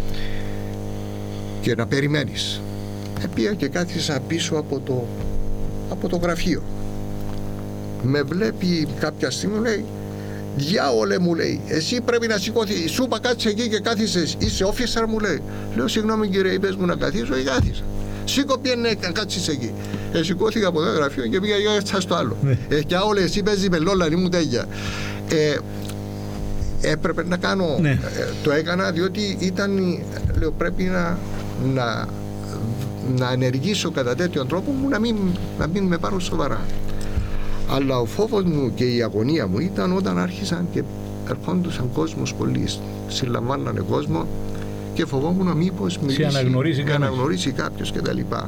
και να περιμένεις. Πήγα και κάθισα πίσω από το γραφείο. Με βλέπει κάποια στιγμή, μου λέει διάολε, μου λέει, εσύ πρέπει να σηκώθεις, σου είπα κάτσε εκεί και κάθισες, είσαι officer, μου λέει. Λέω συγγνώμη κύριε, είπες μου να καθίσω ή κάθισα? Σήκω πιένε να κάτσεις εκεί. Σηκώθηκα από το γραφείο και πήγα για στο άλλο. Και όλε εσύ παίζει με λόλα, ήμουν τέγια. Έπρεπε να κάνω, ναι. Το έκανα διότι ήταν, λέω, πρέπει να ενεργήσω κατά τέτοιον τρόπο που να μην με πάρουν σοβαρά. Αλλά ο φόβος μου και η αγωνία μου ήταν όταν άρχισαν και ερχόντουσαν κόσμος πολλοί, συλλαμβάνανε κόσμο και φοβόμουν να μήπως αναγνωρίσει κάποιος και τα λοιπά.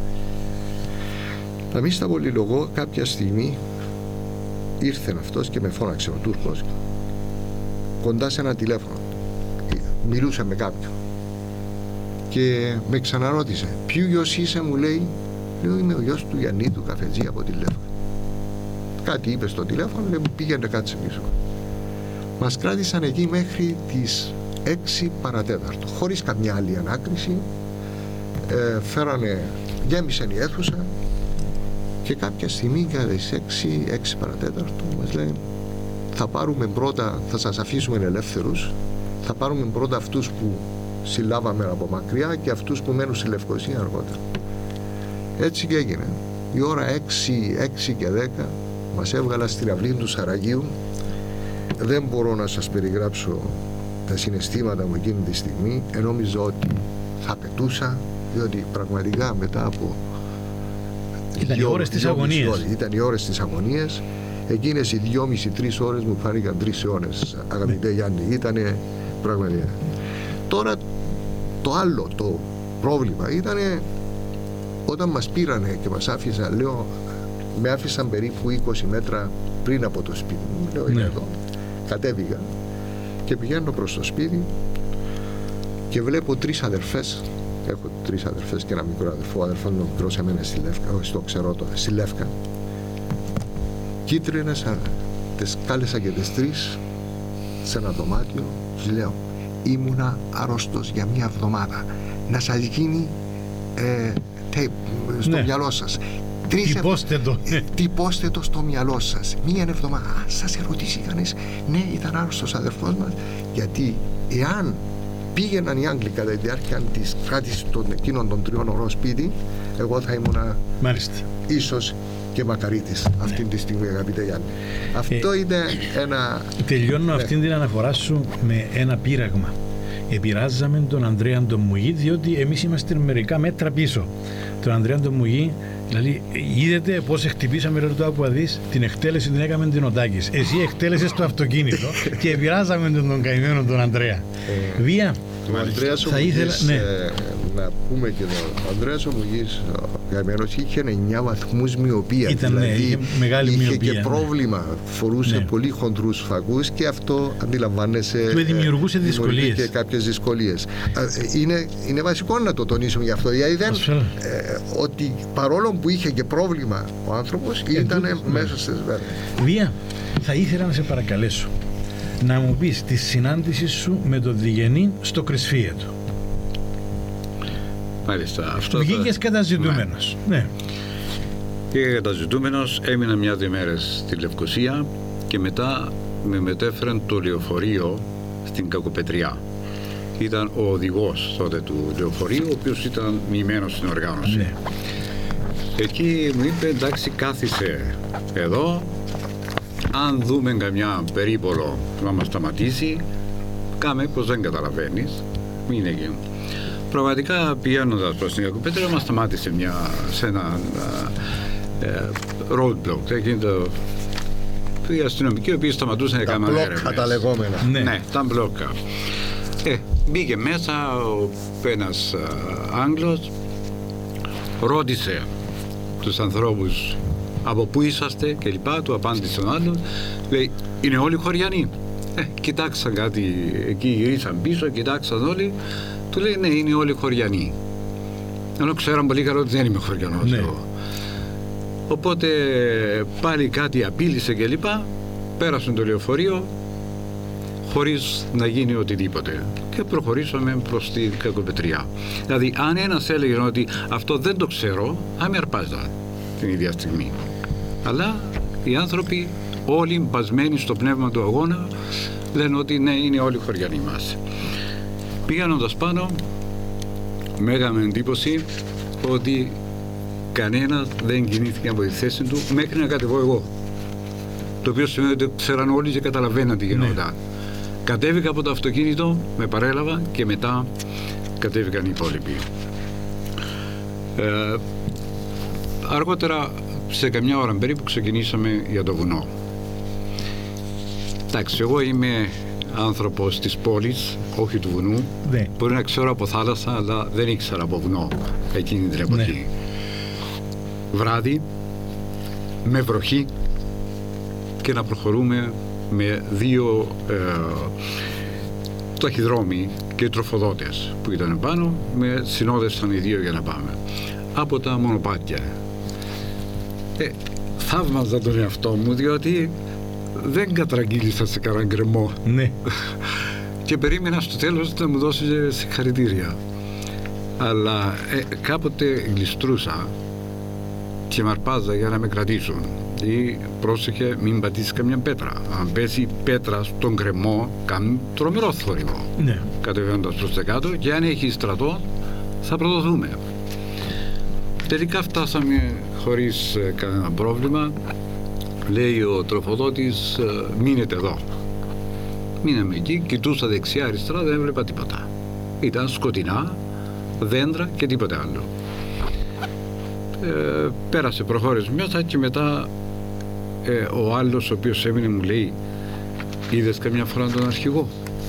Να μην στα πολυλογώ, κάποια στιγμή ήρθε αυτός και με φώναξε, ο Τούρκος, κοντά σε ένα τηλέφωνο. Μιλούσε με κάποιον και με ξαναρώτησε ποιος είσαι, μου λέει. Λέω είμαι ο γιος του Γιάννη του καφετζή από τη Λεύκα. Κάτι είπε στο τηλέφωνο, λέει, πήγαινε κάτσε πίσω. Μας κράτησαν εκεί μέχρι τις 6 παρατέταρτο, χωρίς καμιά άλλη ανάκριση. Γέμισε η αίθουσα και κάποια στιγμή κατά τις 6 παρατέταρτο μας λέει θα πάρουμε πρώτα, θα σας αφήσουμε ελεύθερους, θα πάρουμε πρώτα αυτούς που συλλάβαμε από μακριά και αυτούς που μένουν στη Λευκοσία αργότερα. Έτσι και έγινε. Η ώρα 6 και 10 μας έβγαλα στην αυλή του Σαραγίου. Δεν μπορώ να σας περιγράψω τα συναισθήματα μου εκείνη τη στιγμή. Νόμιζα ότι θα πετούσα, διότι πραγματικά μετά από ήταν οι ώρες της αγωνίας. Ήταν οι ώρες της αγωνίας. Εκείνες οι 2,5-3 ώρες μου φάνηκαν 3 αιώνες, αγαπητέ Γιάννη. Ήτανε πραγματικά. Τώρα το άλλο το πρόβλημα ήτανε όταν μας πήρανε και μας άφησαν, λέω, με άφησαν περίπου 20 μέτρα πριν από το σπίτι μου. Λέω, είναι εδώ. Κατέβηκα και πηγαίνω προς το σπίτι και βλέπω 3 αδερφές. Έχω 3 αδερφές και ένα μικρό αδερφό. Ο αδερφός μου μικρός σε μένα στη Λεύκα, όχι στο ξέρω τώρα, στη Λεύκα. Κίτρινες, τις κάλεσα και τις 3 σε ένα δωμάτιο. Τους λέω, ήμουνα άρρωστος για 1 εβδομάδα. Να σας γίνει στο μυαλό σας. Τυπώστε το στο μυαλό σας. 1 εβδομάδα. Σας ερωτήσει κανείς, ναι, ήταν άρρωστος ο αδερφός μας, γιατί εάν πήγαιναν οι Άγγλοι κατά τη διάρκεια της κράτησης των εκείνων των 3 ώρων σπίτι, εγώ θα ήμουνα ίσως και μακαρίτης αυτή τη στιγμή, αγαπητέ Γιάννη. Αυτό είναι ένα... Τελειώνω αυτή την αναφορά σου με ένα πείραγμα. Επηρεάζαμε τον Ανδρέα τον Μουγή, διότι εμείς είμαστε μερικά μέτρα πίσω. Τον Ανδρέα τον Μουγή, δηλαδή, είδατε πώς εκτυπήσαμε το Ακουαδής, την εκτέλεση την έκαμε την Οτάκης. Εσύ εκτέλεσες το αυτοκίνητο και επηρεάζαμε τον καημένο τον Ανδρέα. Βία, θα ήθελα να πούμε και εδώ, ο Ανδρέας ο Μουγής, ο καημένος, είχε 9 βαθμούς μοιοπία. Δηλαδή είχε και πρόβλημα, φορούσε πολύ χοντρούς φακούς και αυτό αντιλαμβάνεσαι. Του δημιουργούσε δυσκολίες. Και κάποιες δυσκολίες. Είναι βασικό να το τονίσουμε γι' αυτό. Δηλαδή ότι παρόλο που είχε και πρόβλημα ο άνθρωπος, ήταν μέσα στις βέρνες. Βία, θα ήθελα να σε παρακαλέσω να μου πεις τη συνάντηση σου με τον Διγενή στο Κρυσφύετο. Μάλιστα. Αυτό βγήκες καταζητούμενος. Ναι. Πήγα καταζητούμενος, έμεινα 1-2 μέρες στη Λευκοσία και μετά με μετέφεραν το λεωφορείο στην Κακοπετριά. Ήταν ο οδηγός τότε του λεωφορείου, ο οποίος ήταν μοιημένος στην οργάνωση. Ναι. Εκεί μου είπε, εντάξει, κάθισε εδώ, αν δούμε καμιά περίπολο να μας σταματήσει, κάμε πως δεν καταλαβαίνεις, μην είναι. Πραγματικά πηγαίνοντας προς την Κακοπέτρια μας σταμάτησε σε ένα roadblock. Οι αστυνομικοί οι οποίοι σταματούσαν για κάμα έρευνες. Τα μπλόκα τα λεγόμενα. Ναι, τα μπλόκα. Μπήκε μέσα ένας Άγγλος, ρώτησε τους ανθρώπους από πού είσαστε και λοιπά, του απάντησε ο άλλος, λέει, είναι όλοι χωριανοί. Κοιτάξαν κάτι, εκεί γυρίσαν πίσω, κοιτάξαν όλοι, του λέει, ναι, είναι όλοι χωριανοί. Ενώ ξέραν πολύ καλά ότι δεν είμαι χωριανός. Ναι. Οπότε πάλι κάτι απείλησε και λοιπά, πέρασαν το λεωφορείο χωρίς να γίνει οτιδήποτε και προχωρήσαμε προς την Κακοπετριά. Δηλαδή, αν ένας έλεγε ότι αυτό δεν το ξέρω, με αρπάζαν την ίδια στιγμή. Αλλά οι άνθρωποι όλοι μπασμένοι στο πνεύμα του αγώνα λένε ότι ναι, είναι όλοι χωριανοί μας. Πήγανοντας πάνω, με έκαμε εντύπωση ότι κανένας δεν κινήθηκε από τη θέση του μέχρι να κατεβώ εγώ. Το οποίο σημαίνει ότι ξέραν όλοι και καταλαβαίναν τι γινόταν. Κατέβηκα από το αυτοκίνητο, με παρέλαβα και μετά κατέβηκαν οι υπόλοιποι. Αργότερα, σε καμιά ώρα περίπου, ξεκινήσαμε για το βουνό. Εντάξει, εγώ είμαι άνθρωπος της πόλης, όχι του βουνού. Ναι. Μπορεί να ξέρω από θάλασσα, αλλά δεν ήξερα από βουνό εκείνη την εποχή. Ναι. Βράδυ, με βροχή και να προχωρούμε με 2 ταχυδρόμοι και τροφοδότες που ήταν πάνω, με συνόδευσαν οι 2 για να πάμε. Από τα μονοπάτια. Θαύμαζα τον εαυτό μου, διότι δεν κατραγγείλησα σε κανέναν γκρεμό. Ναι. Και περίμενα στο τέλος να μου δώσει συγχαρητήρια. Αλλά κάποτε γλιστρούσα και με αρπάζα για να με κρατήσουν. γιατί πρόσεχε μην πατήσει καμιά πέτρα. Αν πέσει πέτρα στον κρεμό, κάνει τρομερό θόρυβο. Ναι. Κατεβαίνοντας προς τα κάτω, και αν έχει στρατό, θα προδοθούμε. Τελικά φτάσαμε χωρίς κανένα πρόβλημα. Λέει ο τροφοδότης, μείνετε εδώ. Μείναμε εκεί, κοιτούσα δεξιά αριστερά, δεν έβλεπα τίποτα. Ήταν σκοτεινά, δέντρα και τίποτε άλλο. Πέρασε, προχώρησε μέσα και μετά ο άλλος ο οποίος έμεινε μου λέει, είδες καμιά φορά τον αρχηγό?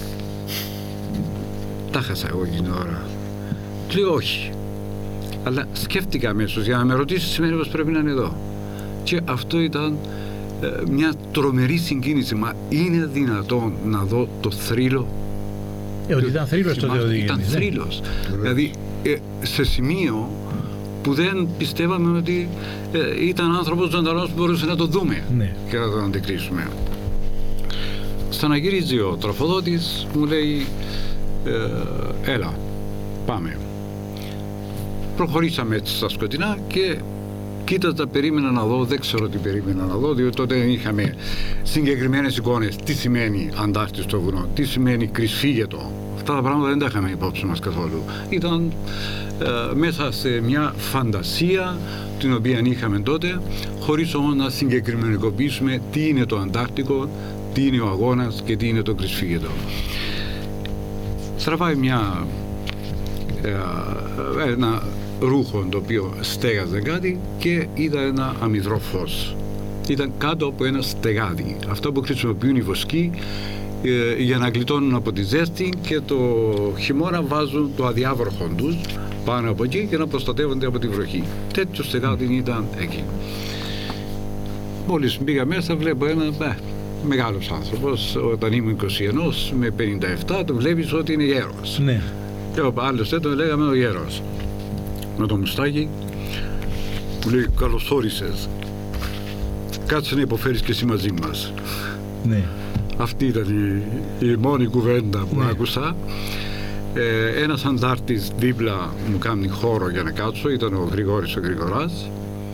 Τα χάσα εγώ εκείνη την ώρα. Του λέω όχι. Αλλά σκέφτηκα αμέσως, για να με ρωτήσει σημαίνει πως πρέπει να είναι εδώ. Και αυτό ήταν μια τρομερή συγκίνηση. Μα είναι δυνατόν να δω το θρύλο? Ότι ήταν θρύλος τότε ο Διγέννης. Ήταν θρύλος. Δηλαδή σε σημείο που δεν πιστεύαμε ότι ήταν άνθρωπος ζωντανός που μπορούσε να το δούμε, ναι, και να τον αντικρίσουμε. Σταναγυρίζει ο τροφοδότης, μου λέει έλα, πάμε. Προχωρήσαμε έτσι στα σκοτεινά και κοίταζα, περίμενα να δω, δεν ξέρω τι περίμενα να δω, διότι τότε είχαμε συγκεκριμένες εικόνες. Τι σημαίνει αντάρτη στο βουνό, τι σημαίνει κρυσφύγετο. Αυτά τα πράγματα δεν τα είχαμε υπόψη μας καθόλου. Ήταν μέσα σε μια φαντασία την οποία είχαμε τότε, χωρίς όμως να συγκεκριμενικοποιήσουμε τι είναι το Αντάρτικο, τι είναι ο αγώνας και τι είναι το κρυσφύγετο. Στραβάει ένα ρούχο το οποίο στέγαζε κάτι και είδα ένα αμυδρό φως. Ήταν κάτω από ένα στεγάδι, αυτό που χρησιμοποιούν οι βοσκοί για να γλιτώνουν από τη ζέστη, και το χειμώνα βάζουν το αδιάβροχο τους πάνω από εκεί και να προστατεύονται από τη βροχή. Τέτοιο στεγάδι ήταν εκεί. Μόλις μπήκα μέσα βλέπω ένα μεγάλος άνθρωπος. Όταν ήμουν 21 με 57 το βλέπεις ότι είναι γέρος. Ναι. Και ο άλλος τον λέγαμε ο γέρος. Με το μουστάκι μου λέει καλώς όρισες. Κάτσε να υποφέρεις και εσύ μαζί μας. Ναι. Αυτή ήταν η μόνη κουβέντα που άκουσα. Ένας αντάρτης δίπλα μου κάνει χώρο για να κάτσω, ήταν ο Γρηγόρης ο Γρηγοράς.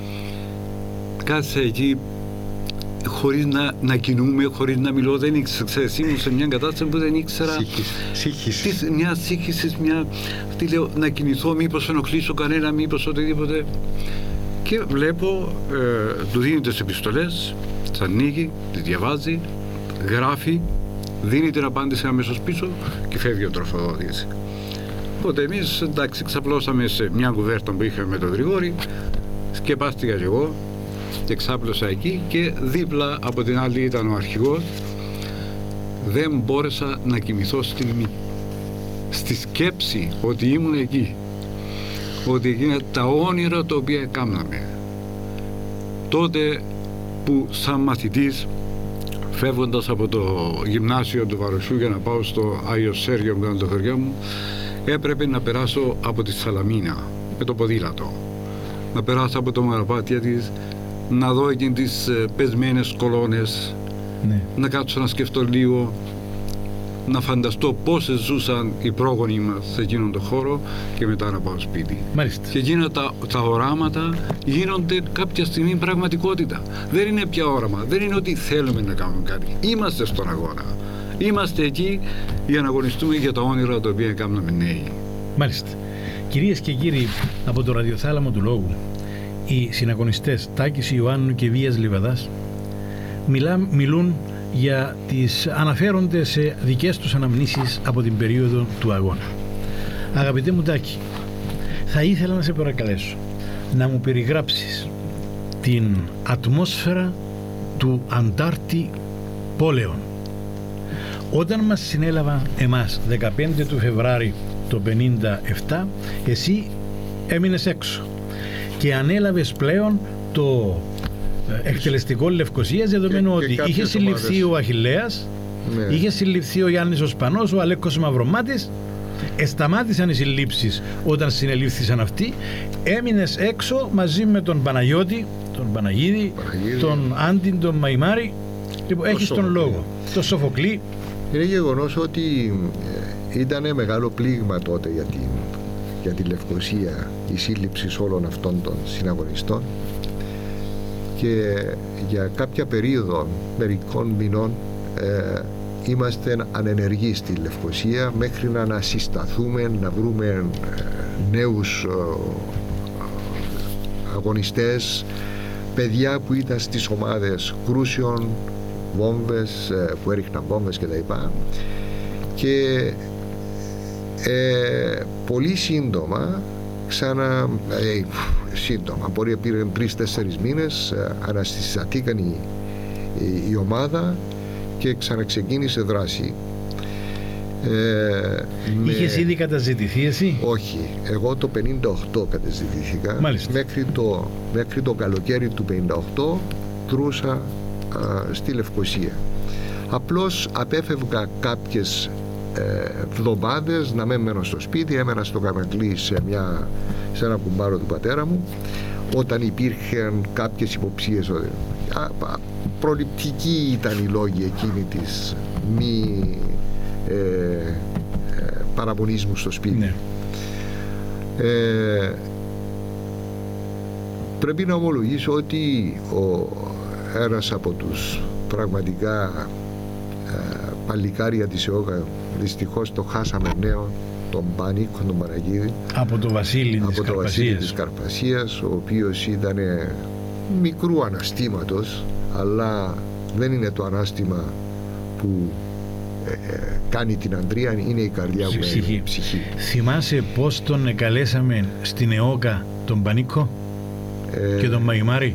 Κάτσε εκεί χωρίς να κινούμε, χωρίς να μιλώ, δεν ήξερα. Ήμουν σε μια κατάσταση που δεν ήξερα. Μια σύγχυση, αυτή λέω, να κινηθώ, μήπως ενοχλήσω κανένα, μήπως οτιδήποτε. Και βλέπω, του δίνει τις επιστολές, τις ανοίγει, τις διαβάζει, γράφει, δίνει την απάντηση αμέσως πίσω και φεύγει ο τροφοδότης. Οπότε εμείς, εντάξει, ξαπλώσαμε σε μια κουβέρτα που είχαμε με τον Γρηγόρη, σκεπάστηκα και εγώ και ξάπλωσα εκεί, και δίπλα από την άλλη ήταν ο αρχηγός. Δεν μπόρεσα να κοιμηθώ στη σκέψη ότι ήμουν εκεί, ότι εκείνα τα όνειρα τα οποία κάναμε τότε, που σαν μαθητής φεύγοντας από το γυμνάσιο του Βαροσιού για να πάω στο Άγιο Σέργιο που ήταν το χωριό μου, έπρεπε να περάσω από τη Σαλαμίνα με το ποδήλατο, να περάσω από το Μαραπάτια της, να δω εκείνες τις πεσμένες κολόνες, ναι, να κάτσω να σκεφτώ λίγο, να φανταστώ πόσες ζούσαν οι πρόγονοι μας σε εκείνον τον χώρο, και μετά να πάω σπίτι. Μάλιστα. Και εκείνα τα οράματα γίνονται κάποια στιγμή πραγματικότητα. Δεν είναι πια όραμα, δεν είναι ότι θέλουμε να κάνουμε κάτι. Είμαστε στον αγώνα. Είμαστε εκεί για να αγωνιστούμε για τα όνειρα τα οποία κάναμε νέοι. Μάλιστα. Κυρίες και κύριοι, από το ραδιοθάλαμο του λόγου, οι συναγωνιστές Τάκης Ιωάννου και Βίας Λιβαδάς μιλούν για τις αναφέρονται σε δικές τους αναμνήσεις από την περίοδο του αγώνα. Αγαπητέ μου Τάκη, θα ήθελα να σε παρακαλέσω να μου περιγράψεις την ατμόσφαιρα του Αντάρτη πόλεων. Όταν μας συνέλαβαν εμάς 15 του Φεβράρι το 57, εσύ έμεινες έξω και ανέλαβες πλέον το εκτελεστικό Λευκοσίας, δεδομένου ότι είχε συλληφθεί ο Αχιλλέας, ναι, είχε συλληφθεί ο Γιάννης ο Σπανός, ο Αλέκος Μαυρομάτης. Σταμάτησαν οι συλλήψεις όταν συνελήφθησαν αυτοί. Έμεινες έξω μαζί με τον Παναγιώτη, τον Παναγίδη, τον Άντιν, τον Μαϊμάρη. Λοιπόν, έχεις τον λόγο. Το Σοφοκλή. Είναι γεγονός ότι ήταν μεγάλο πλήγμα τότε για τη Λευκοσία η σύλληψη όλων αυτών των συναγωνιστών, και για κάποια περίοδο μερικών μηνών είμαστε ανενεργοί στη Λευκοσία μέχρι να ανασυσταθούμε, να βρούμε νέους αγωνιστές, παιδιά που ήταν στις ομάδες κρούσεων, βόμβες, που έριχναν βόμβες κτλ. Και πολύ σύντομα, σύντομα, μπορεί πήραν 3-4 μήνες, ανασυσταθήκαν η ομάδα και ξαναξεκίνησε δράση. Είχες ήδη καταζητηθεί εσύ? Όχι, εγώ το 58 καταζητήθηκα. Μέχρι το καλοκαίρι του 58 δρούσα στη Λευκοσία. Απλώς απέφευγα κάποιες εβδομάδες να μην μένω στο σπίτι, έμενα στο Καμακλή σε ένα κουμπάρο του πατέρα μου, όταν υπήρχαν κάποιες υποψίες. Προληπτικοί ήταν οι λόγοι εκείνη της μη παραμονής μου στο σπίτι. Ναι. Πρέπει να ομολογήσω ότι ένας από τους πραγματικά παλικάρια της ΕΟΚΑ, δυστυχώς το χάσαμε νέο, τον Πανίκο τον Παναγίδη, από το Βασίλη της Καρπασίας, ο οποίος ήταν μικρού αναστήματος, αλλά δεν είναι το ανάστημα που κάνει την Ανδρεία, είναι η καρδιά που είναι η ψυχή. Θυμάσαι πως τον καλέσαμε στην ΕΟΚΑ τον Πανίκο και τον Μαϊμάρη?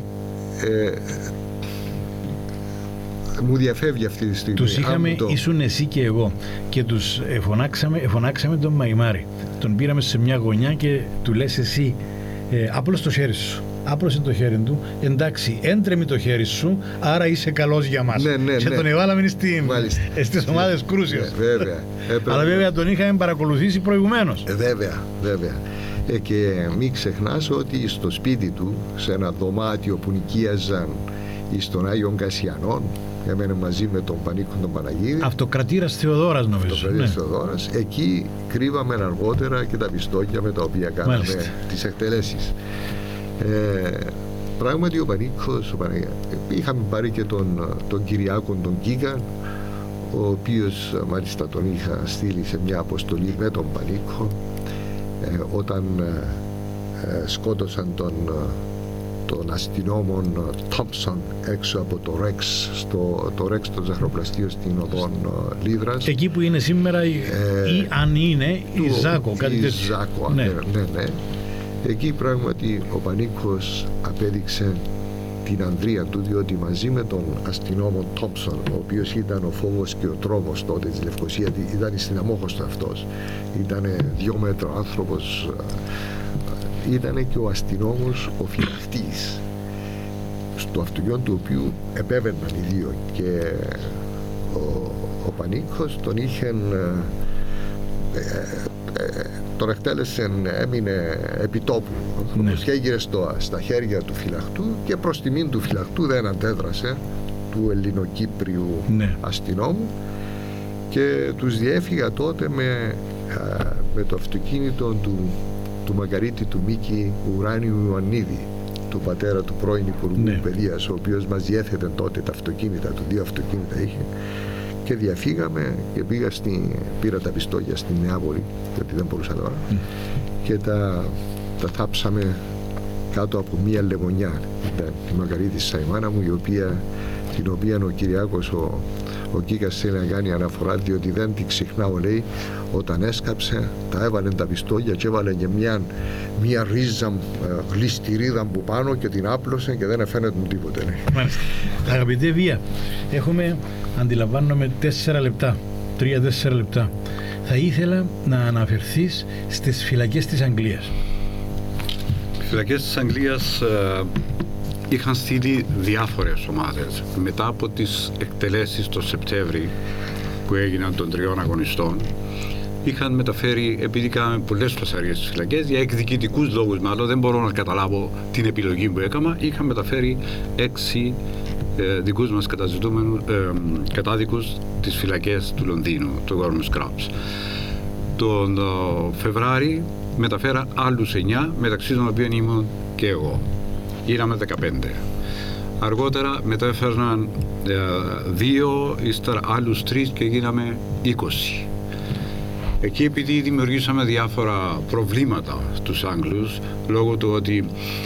Μου διαφεύγει αυτή τη στιγμή. Τους είχαμε, ήσουν εσύ και εγώ, και τους φωνάξαμε τον Μαϊμάρη. Τον πήραμε σε μια γωνιά και του λες εσύ, άπλωσε το χέρι σου. Άπλωσε το χέρι του, εντάξει, έντρεμει το χέρι σου, άρα είσαι καλός για μας. Και τον εβάλαμε στις ομάδες κρούσεως. Βέβαια. Αλλά βέβαια τον είχαμε παρακολουθήσει προηγουμένως. Βέβαια. Και μην ξεχνάς ότι στο σπίτι του, σε ένα δωμάτιο που νοικίαζαν στον Άγιον Κασιανών, έμενε μαζί με τον Πανίκο τον Παναγίδη. Αυτοκρατήρας Θεοδόρας, νομίζω. Αυτοκρατήρας Θεοδόρας. Εκεί κρύβαμε αργότερα και τα πιστόλια με τα οποία κάναμε τις εκτελέσεις. Πράγματι ο Πανίκος, είχαμε πάρει και τον Κυριάκο τον Κίκα, ο οποίος μάλιστα τον είχα στείλει σε μια αποστολή με τον Πανίκο όταν σκότωσαν τον αστυνόμο Τόμψον έξω από το Ρεξ, το Ρεξ το ζαχαροπλαστείο στην οδόν Λίδρας. Εκεί που είναι σήμερα ή αν είναι η Ζάκο, κάτι τέτοιο. Ζάκο, ναι. Εκεί πράγματι ο Πανίκος απέδειξε την ανδρεία του, διότι μαζί με τον αστυνόμο Τόμψον, ο οποίος ήταν ο φόβος και ο τρόμος τότε της Λευκοσίας, ήταν στην Αμόχωστο αυτός, ήταν 2 μέτρα άνθρωπος, ήταν και ο αστυνόμος ο φυλαχτής, στο αυτοκίνητο του οποίου επέβαιναν οι δύο, και ο Πανίκος τον είχε τον εκτέλεσε, έμεινε επιτόπου, και έγειρε στα χέρια του φυλαχτού, και προς τιμήν του φυλαχτού δεν αντέδρασε, του Ελληνοκύπριου αστυνόμου, και τους διέφυγα τότε με το αυτοκίνητο του Μαγκαρίτη του Μίκη Ουράνιου Ιωαννίδη, του πατέρα του πρώην Υπουργού Παιδείας, ο οποίος μας διέθετε τότε τα αυτοκίνητα του, 2 αυτοκίνητα είχε, και διαφύγαμε και πήρα τα πιστόλια στη Νεάπολη, γιατί δεν μπορούσα τώρα, και τα θάψαμε κάτω από μία λεμονιά. Ήταν η Μαργαρίτισσα η μάνα μου, την οποία ο Κυριάκος ο Κίκας θέλει να κάνει αναφορά, διότι δεν την ξεχνάω, λέει, όταν έσκαψε τα έβαλε τα πιστόλια και έβαλε και μια ρίζα γλιστηρίδα που πάνω και την άπλωσε και δεν φαίνεται τίποτε. Μάλιστα. Αγαπητέ Βία, έχουμε, αντιλαμβάνομαι, 4 λεπτά, 3-4 λεπτά. Θα ήθελα να αναφερθείς στις φυλακές της Αγγλίας. Οι φυλακές της Αγγλίας είχαν στείλει διάφορες ομάδες. Μετά από τις εκτελέσεις το Σεπτέμβρη που έγιναν των 3 αγωνιστών, είχαν μεταφέρει, επειδή κάναμε πολλές φασαρίες στις φυλακές, για εκδικητικούς λόγους μάλλον, δεν μπορώ να καταλάβω την επιλογή που έκανα, είχαν μεταφέρει 6 δικούς μας κατάδικους τις φυλακές του Λονδίνου, το Gormus Scrubs. Τον Φεβράρι μεταφέρα άλλους 9, μεταξύ των οποίων ήμουν και εγώ. Ήραμε 15. Αργότερα μετέφερναν 2, ύστερα άλλους 3 και γίναμε 20. Εκεί, επειδή δημιουργήσαμε διάφορα προβλήματα στους Άγγλους, λόγω του ότι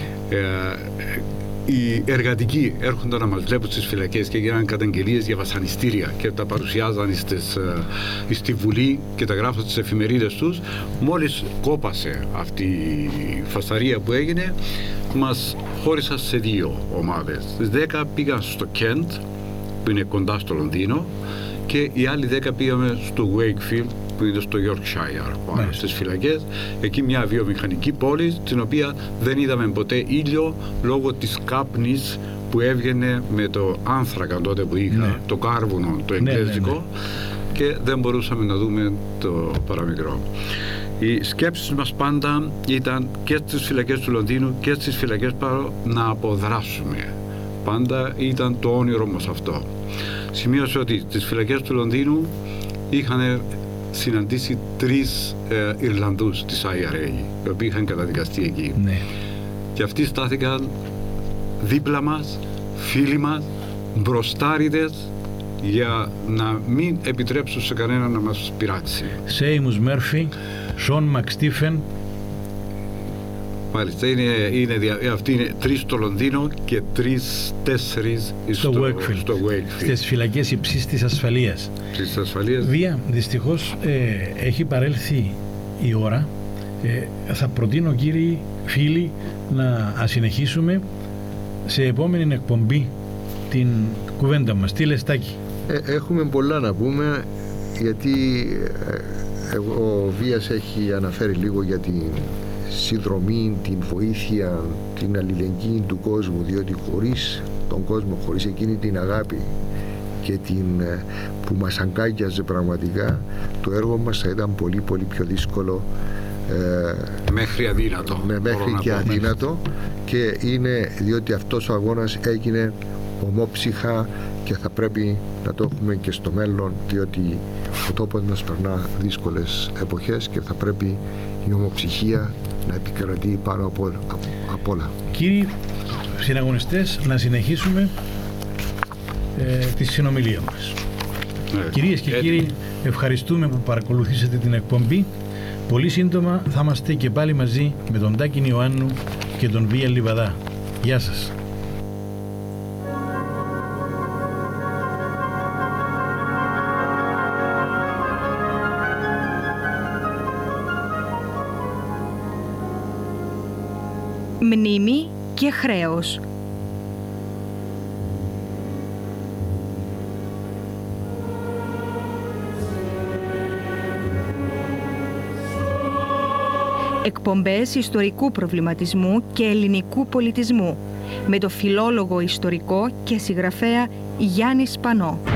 οι εργατικοί έρχονταν να μας βλέπουν στις φυλακές και γίνανε καταγγελίες για βασανιστήρια και τα παρουσιάζαν στη Βουλή και τα γράφαν στις εφημερίδες τους. Μόλις κόπασε αυτή η φασαρία που έγινε, μας χώρισαν σε 2 ομάδες. Τις 10 πήγαν στο Κέντ, που είναι κοντά στο Λονδίνο, και οι άλλοι 10 πήγαμε στο Wakefield, που είναι στο Yorkshire, πάνω στις φυλακές. Εκεί μια βιομηχανική πόλη, την οποία δεν είδαμε ποτέ ήλιο λόγω της κάπνης που έβγαινε με το άνθρακα τότε που είχα, το κάρβουνο, το εγγλέζικο, και δεν μπορούσαμε να δούμε το παραμικρό. Οι σκέψεις μας πάντα ήταν και στις φυλακές του Λονδίνου και στις φυλακές πάνω να αποδράσουμε. Πάντα ήταν το όνειρο μας αυτό. Σημείωσε ότι στις φυλακές του Λονδίνου είχαν συναντήσει 3 Ιρλανδούς της IRA, οι οποίοι είχαν καταδικαστεί εκεί. Ναι. Και αυτοί στάθηκαν δίπλα μας, φίλοι μας, μπροστάριδες, για να μην επιτρέψουν σε κανένα να μας πειράξει. Σέιμους Μέρφι, Σον Μακστίφεν. Μάλιστα, αυτοί είναι 3 στο Λονδίνο και 3-4 στο Wakefield. Στις φυλακές υψής της ασφαλείας. Βία, δυστυχώς έχει παρέλθει η ώρα. Θα προτείνω, κύριοι φίλοι, να συνεχίσουμε σε επόμενη εκπομπή την κουβέντα μας. Τι λες, Τάκη? Έχουμε πολλά να πούμε, γιατί ο Βίας έχει αναφέρει λίγο για την συνδρομή, την βοήθεια, την αλληλεγγύη του κόσμου, διότι χωρίς τον κόσμο, χωρίς εκείνη την αγάπη και που μας αγκάγιαζε πραγματικά, το έργο μας θα ήταν πολύ πολύ πιο δύσκολο, μέχρι αδύνατο, μέχρι και αδύνατο, και είναι διότι αυτός ο αγώνας έγινε ομόψυχα και θα πρέπει να το έχουμε και στο μέλλον, διότι ο τόπος μας περνά δύσκολες εποχές και θα πρέπει η ομοψυχία να επικρατεί πάνω από όλα. Κύριοι συναγωνιστές, να συνεχίσουμε τη συνομιλία μας. Κυρίες και κύριοι, ευχαριστούμε που παρακολουθήσατε την εκπομπή. Πολύ σύντομα θα είμαστε και πάλι μαζί με τον Τάκη Ιωάννου και τον Βία Λιβαδά. Γεια σας. Μνήμη και χρέος. Εκπομπές ιστορικού προβληματισμού και ελληνικού πολιτισμού με το φιλόλογο, ιστορικό και συγγραφέα Γιάννη Σπανό.